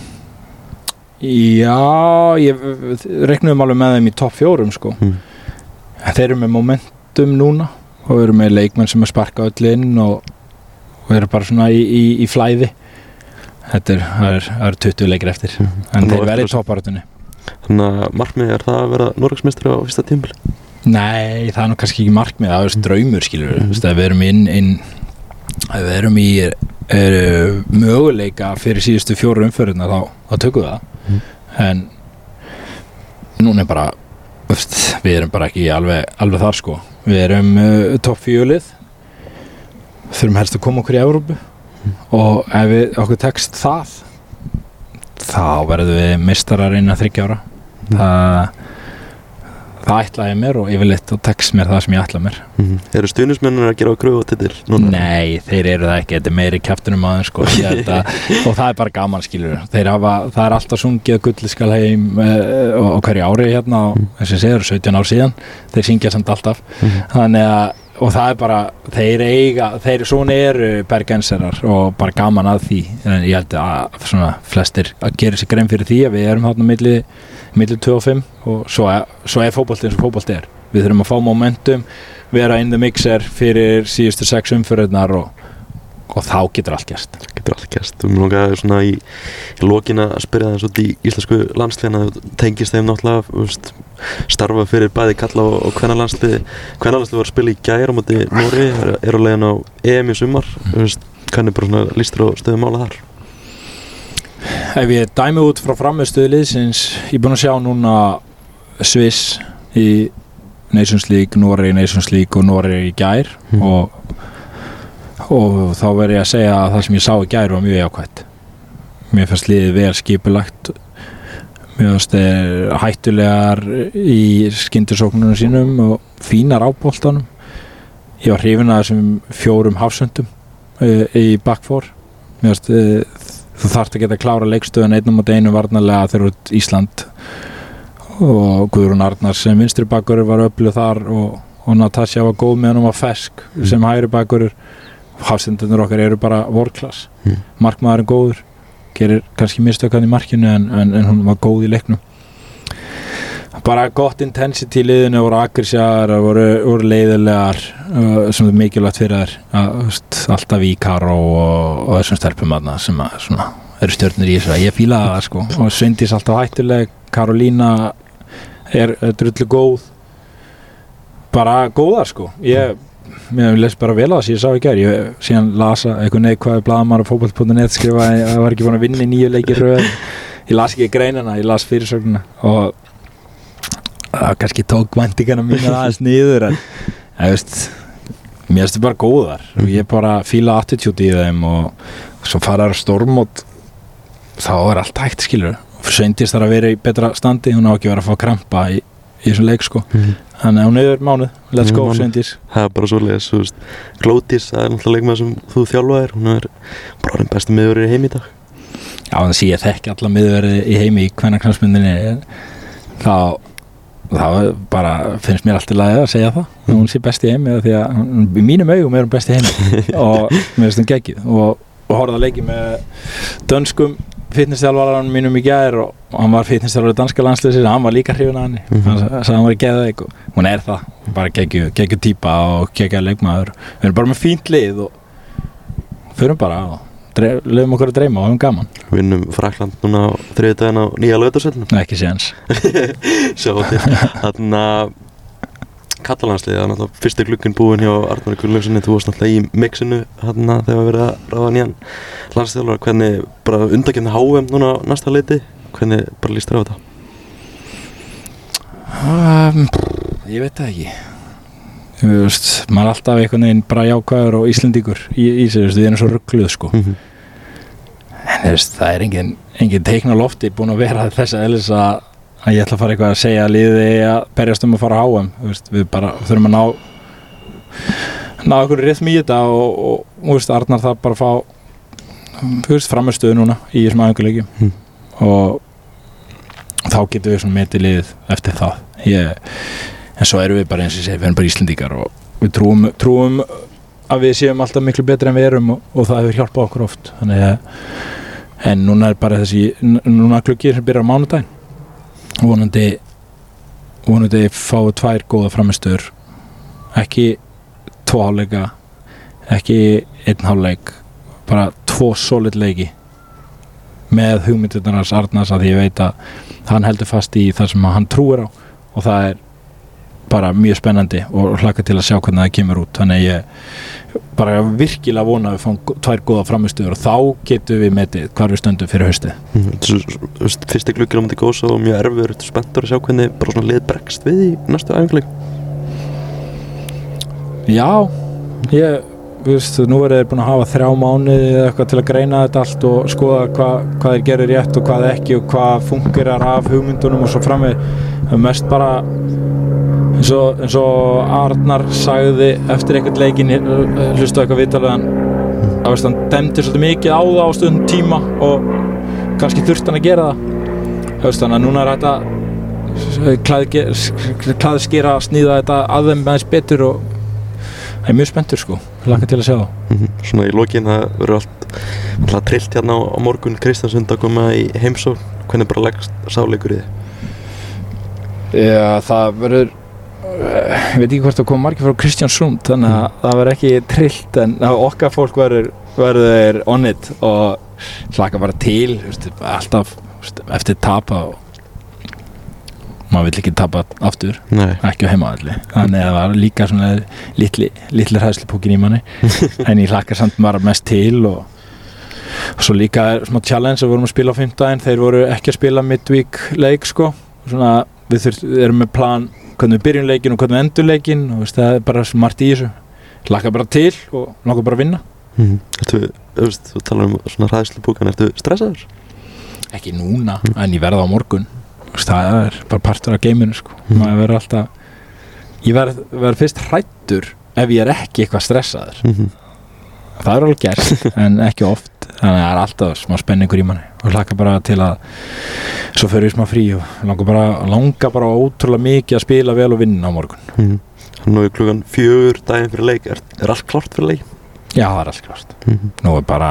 Já, ég reiknuðum alveg með þeim í topp fjórum sko mm. þeir eru með momentum núna og eru með leikmenn sem er sparkað öll inn og, og eru bara svona í, í, í flæði þetta er, það er, það er tuttugu leikir eftir mm. en þeir verið í toppbaráttunni. Þannig að markmið er það að vera Noregsmeistari á fyrsta tímabili? Nei, það er nú kannski ekki markmið það er draumur skilur mm. við erum inn, inn við erum í er, er, möguleika fyrir síðustu fjóru umferðina þá, þá tökum við það mm. en núna er bara veist, við erum bara ekki alveg, alveg þar sko við erum uh, topp fjölið þurfum helst að koma okkur í Evrópu og ef við okkur tekst það þá verðum við meistarar innan þriggja ára mm. það það ætla ég mér og yfirleitt og tekst mér það sem ég ætla mér mm. Eru stuðningsmennir að gera á kröfu og titil? Nei, þeir eru það ekki, þetta er meiri kjaftunum aðeins sko þetta, og það er bara gaman skilur þeir hafa, það er alltaf sungið Gulli skal heim uh, og hverju ári hérna og mm. þessi segður sautján ár síðan þeir syngja samt alltaf mm. þannig að og það er bara, þeir eiga þeir svona eru bergenserar og bara gaman að því, en ég held að svona flestir að gera sér grein fyrir því að við erum þarna milli, milli tvö og fimm og svo er, svo er fótbolti eins og fótbolti er við þurfum að fá momentum, vera in the mixer fyrir síðustu sex umferðirnar og, og þá getur allt gerst getur allt gerst, og mér langaði svona í, í lokin að spyrja það út í íslensku landsliðina, tengist þeim náttúrulega veist, starfa fyrir bæði kalla og, og kvennalandslið kvennalandslið var að spila í gær á móti Noregi, er, er á leiðin á E M í sumar veist, hvernig bara svona lístur og stöðum mála þar? Ef ég dæmi út frá frammistöðu liðsins ég er búinn að sjá núna Sviss í Nations League, Noregi Nations League og Noregi í gær mm. og og þá verð ég að segja að það sem ég sá í gær var mjög jákvætt mér fannst liðið vel skipulagt mér fannst þeir hættulegar í skyndisóknunum sínum og fínar á boltanum ég var hrifinn af þessum fjórum hafsöndum e, í back four mér fannst e, þú þarft að geta klára leikstöðun einnum og einu varnarlega þegar út Ísland og Guðrún Arnars sem vinstri bakvörður var öflug þar og, og Natasja var góð meðan hún var fersk mm. sem hægri bakvörður. Hafsendurnir okkar eru bara vorklass mm. markmaðurinn góður, gerir kannski mistökan í markinu en, en, en hún var góð í leiknum. Bara gott intensity í liðinu, voru aggressívar, voru, voru leiðilegar uh, sem er mikilvægt fyrir þær uh, alltaf í Karó og, og þessum stelpum aðna sem að, svona, eru stjörnur í þessu. Ég fílaði það sko og Sveindís alltaf hættuleg, Karolína er, er drullu góð, bara góðar sko. Ég Mér leist bara vel á það sem ég sá í gær. Ég síðan lasa eitthvað neikvæði blaðamaður á fótbolti punktur net skrifaði að það var ekki búin að vinna í nýju leiki röð. Ég las ekki greinina, ég las fyrirsögnina og það kannski tók væntingarna mína aðeins niður en ég veist, mér finnst þau bara góðar og ég bara fíla attitude í þeim og svo fara þær stórmót þá er allt hægt skilur. Sveindís þarf að vera í betra standi, hún á ekki að vera að fá krampa í, í þessum leik sko. Mm. Þannig að hún er mánuð, let's go Sveindís. Það er bara svoleiðis, þú veist, Glódís, það er náttúrulega leikmaður sem þú þjálfaðir, hún er bara einn besti miðvörður í heimi í dag. Já, þannig að ég þekki alla miðvörði í heimi í kvennaknattspyrnunni, þá, þá bara finnst mér allt í lagi að segja það, mm. hún sé best í heimi því að hún, í mínum augum er hún best í heimi og mér finnst hún geggjuð og, og horfði að leiki með dönskum fitnessþjálfaranum mínum í gær og, og hann var fitnessþjálfari danska landsliðsins, hann var líka hrifinn af henni. Mm-hmm. Hann sagði að hann var í geðveik og hún er það, bara geggjuð, geggjuð típa og geggjuð leikmaður. Við erum bara með fínt lið og förum bara og dreif, lefum okkur að dreyma og höfum gaman. Vinnum Frakkland núna á þriðjudaginn á nýja Laugardalsvellinum. Ekki séns. Sjá til. Þarna kallalandsliðið, það er náttúrulega fyrsti glugginn búinn hjá Arnari Gunnlaugssyni, þú varst náttúrulega í mixinu þarna þegar við verið að ráða nýjan landsliðsþjálfara. Hvernig bara undankeppni H M núna á næsta leiti, hvernig bara líst þér á þetta? Um, ég veit það ekki. Þú veist, maður er alltaf einhvern veginn bara jákvæður og Íslendingur í, í sig, við erum svo ruggluð sko. Mm-hmm. En þú veist, það er engin, engin teikn á lofti búin að vera þess að eðlis að að ég ætla að fara eitthvað að segja að liði að berjast um að fara á H M, þú veist, við bara þurfum að ná ná einhverju rytmi í þetta og, og, og veist, Arnar það bara að fá þú veist, framstöðu núna í þessum æfingarleikjum mm. og þá getum við svona metið liðið eftir það ég, en svo erum við bara eins og ég segi, við erum bara Íslendingar og við trúum, trúum að við séum alltaf miklu betri en við erum og, og það hefur hjálpað okkur oft þannig að, en núna er bara þessi núna gluggið sem byrjar á mánudaginn vonandi vonandi fáið tvær góða frammistöður ekki tvo hálfleika ekki einn hálfleik bara tvo solid leiki með hugmyndirnar hans Arnars að ég veit að hann heldur fast í það sem hann trúir á og það er bara mjög spennandi og hlakka til að sjá hvernig það kemur út þannig ég bara virkilega vona að við fáum tvær góða frammistöður og þá getum við metið hvar við stöndum fyrir haustið. Mm, fyrsti glugginn á móti Gósa og mjög erfiður, ertu spenntur að sjá hvernig bara svona lið bregst við í næstu æfingarleik? Já, ég veist, nú er þeir búin að hafa þrjá mánuði eða eitthvað til að greina þetta allt og skoða hva, hvað þeir gerir rétt og hvað ekki og hvað fungerar af hugmyndunum og svo framvið mest bara eins og, eins og Arnar sagði eftir einhvern leikinn hlustu eitthvað viðtalið hann að veist, hann dæmdi svolítið mikið á það á stundum tíma og kannski þurfti hann að gera það veist, þannig að núna er þetta klæðskera að sníða þetta að þeim aðeins betur og ég er mjög spenntur sko, hlakka til að sjá það. Mm-hmm. Svona í lokin það verður allt, allt trillt hérna á, á morgun Kristjánsund að koma í heimsókn, hvernig bara leggst sáleikur í þið? Já, það verður, ég veit ekki hvort það kom margir frá Kristjánsund, þannig að mm. það verður ekki trillt en okkar fólk verður, verður on it og hlakka bara til, veist, alltaf veist, eftir tapa og maður vill ekki tapa aftur. Nei. Ekki á heimavelli þannig að það var líka svona litli, litli hræðslupúkin í manni en ég hlakka samt bara mest til og, og svo líka er smá challenge að við vorum að spila á fimmtudaginn, þeir voru ekki að spila midweek leik sko svona við þurft, erum með plan hvernig við byrjum leikinn og hvernig við endum leikinn og veist, það er bara margt í þessu hlakka bara til og hlakka bara að vinna. Mm. Ertu, veist, þú talar um svona hræðslupúkan, ertu stressaður? Ekki núna, mm. en ég verða á morgun það er bara partur af geiminu sko. Mm. maður verður alltaf ég verð, verð fyrst hræddur ef ég er ekki eitthvað stressaður mm-hmm. það er alveg gert en ekki oft, þannig að það er alltaf smá spenningur í manni og hlakka bara til að svo fyrir við smá frí og langar bara, langar bara ótrúlega mikið að spila vel og vinna á morgun. Mm. Nú er klukkan fjögur daginn fyrir leik, er, er allt klárt fyrir leik? Já, það er allt klárt. Mm. Nú er bara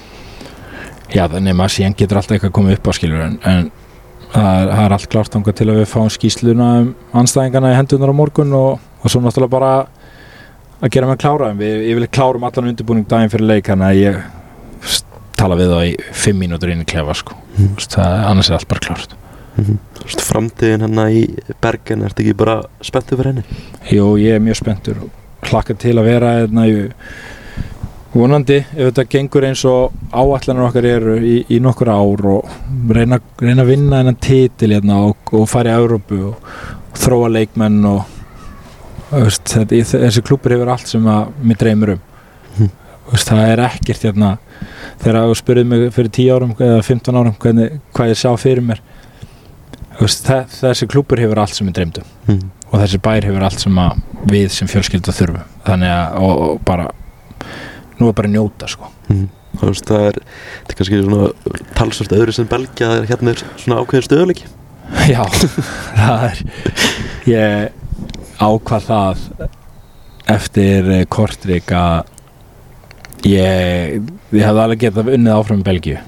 já, þannig að síðan getur alltaf eitthvað komið upp á skilur en, en það, er, það er allt klárt þangað til að við fáum skýrsluna um andstæðingana í hendunar á morgun og, og svo náttúrulega bara að gera með klára við, ég vil klárum allan undirbúning daginn fyrir leik þannig að ég tala við það í fimm mínútur inn í klefa sko. Mm. Það, annars er allt bara klárt. Mm-hmm. Framtíðin hérna í Bergen, ertu ekki bara spenntur fyrir henni? Jú, ég er mjög spenntur og hlakka til að vera hérna í vonandi, ef þetta gengur eins og áætlanir okkar eru í, í nokkur ár og reyna, reyna að vinna þennan titil hérna og, og fara í Evrópu og, og þróa leikmenn og veist, þetta, þessi klúbbur hefur allt sem að mér dreymir um. Mm. Veist, það er ekkert hérna þegar þú spurðið mig fyrir tíu árum eða fimmtán árum hvernig, hvað ég sá fyrir mér veist, þessi klúbbur hefur allt sem ég dreymd um. Mm. Og þessi bær hefur allt sem að við sem fjölskylda þurfum þannig að og, og bara nú er bara að njóta sko. Mm. Það, veist, það er, er kannski svona talsvert öðru sem Belgia, hérna er svona ákveðin stöðuleiki. Já, það er ég ákvað það eftir Kortrygg að ég, ég hefði alveg getað unnið áfram í Belgíu.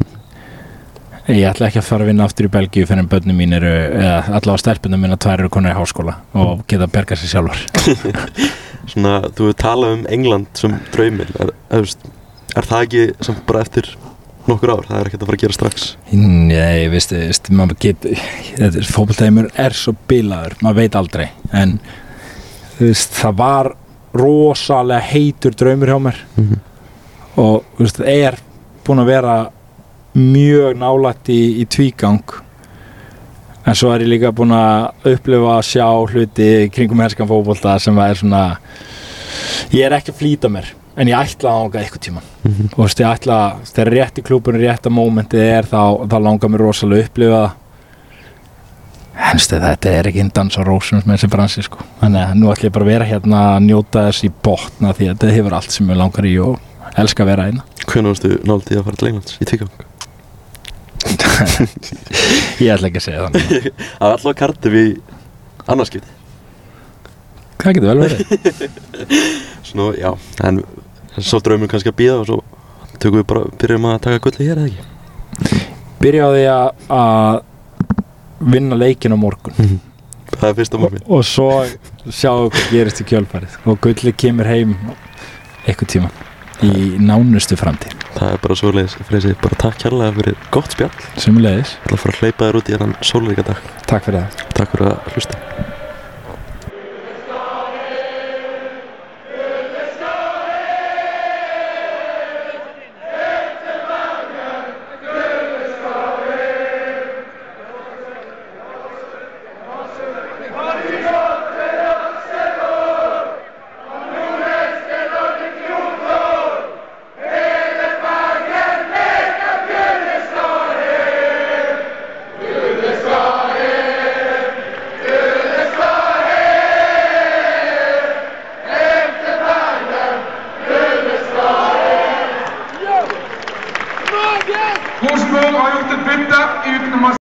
Ég ætla ekki að fara að vinna aftur í Belgíu fyrir en börnum mín eru, eða allavega stelpunum mín að tvær eru konur í háskóla og geta bergað sér sjálfar. Svona, þú hefur talað um England sem drauminn, er, er, er það ekki sem bara eftir nokkur ár, það er ekkert að fara að gera strax? Nei, veistu, veistu maður getur, fótboltaheimur er svo bilaður, maður veit aldrei, en veist, það var rosalega heitur draumur hjá mér mm-hmm. og veist, er búin að vera mjög nálægt í, í tvígang en svo er ég líka búin að upplifa að sjá hluti kringum herskan fótbolta sem er svona ég er ekki að flýta mér en ég ætla að ánga eitthvað tíma mm-hmm. og veist, ég ætla að þegar rétt í klúbunum rétt að mómentið er þá, þá langar mér rosalega að upplifa það henstu þetta er ekki einn dans á rósum með þessi bransi sko þannig að nú ætla ég bara að vera hérna að njóta þess í botna því að þetta hefur allt sem ég langar í og elska að vera einna. Hvernig varstu nálægt í að fara til Englands í tvígang? Ég ætla ekki að segja þannig. Það er alltaf kartum í annarskipti. Það getur vel verið. Svona, já, en svo draumum kannski að bíða og svo tökum við bara, byrjum að taka gulli hér eða ekki? Byrja á því að, að vinna leikinn á morgun. Mm-hmm. Það er fyrsta markmið. Og, og svo sjáum við hvað gerist í kjölfarið. Og gulli kemur heim eitthvað tíma í nánustu framtíð. Það er bara svoleiðis, Freysi, bara takk kærlega fyrir gott spjall. Sömuleiðis. Ég ætla að fara að hleypa þér út í þennan sólríka dag. Takk fyrir það. Takk fyrir að hlusta.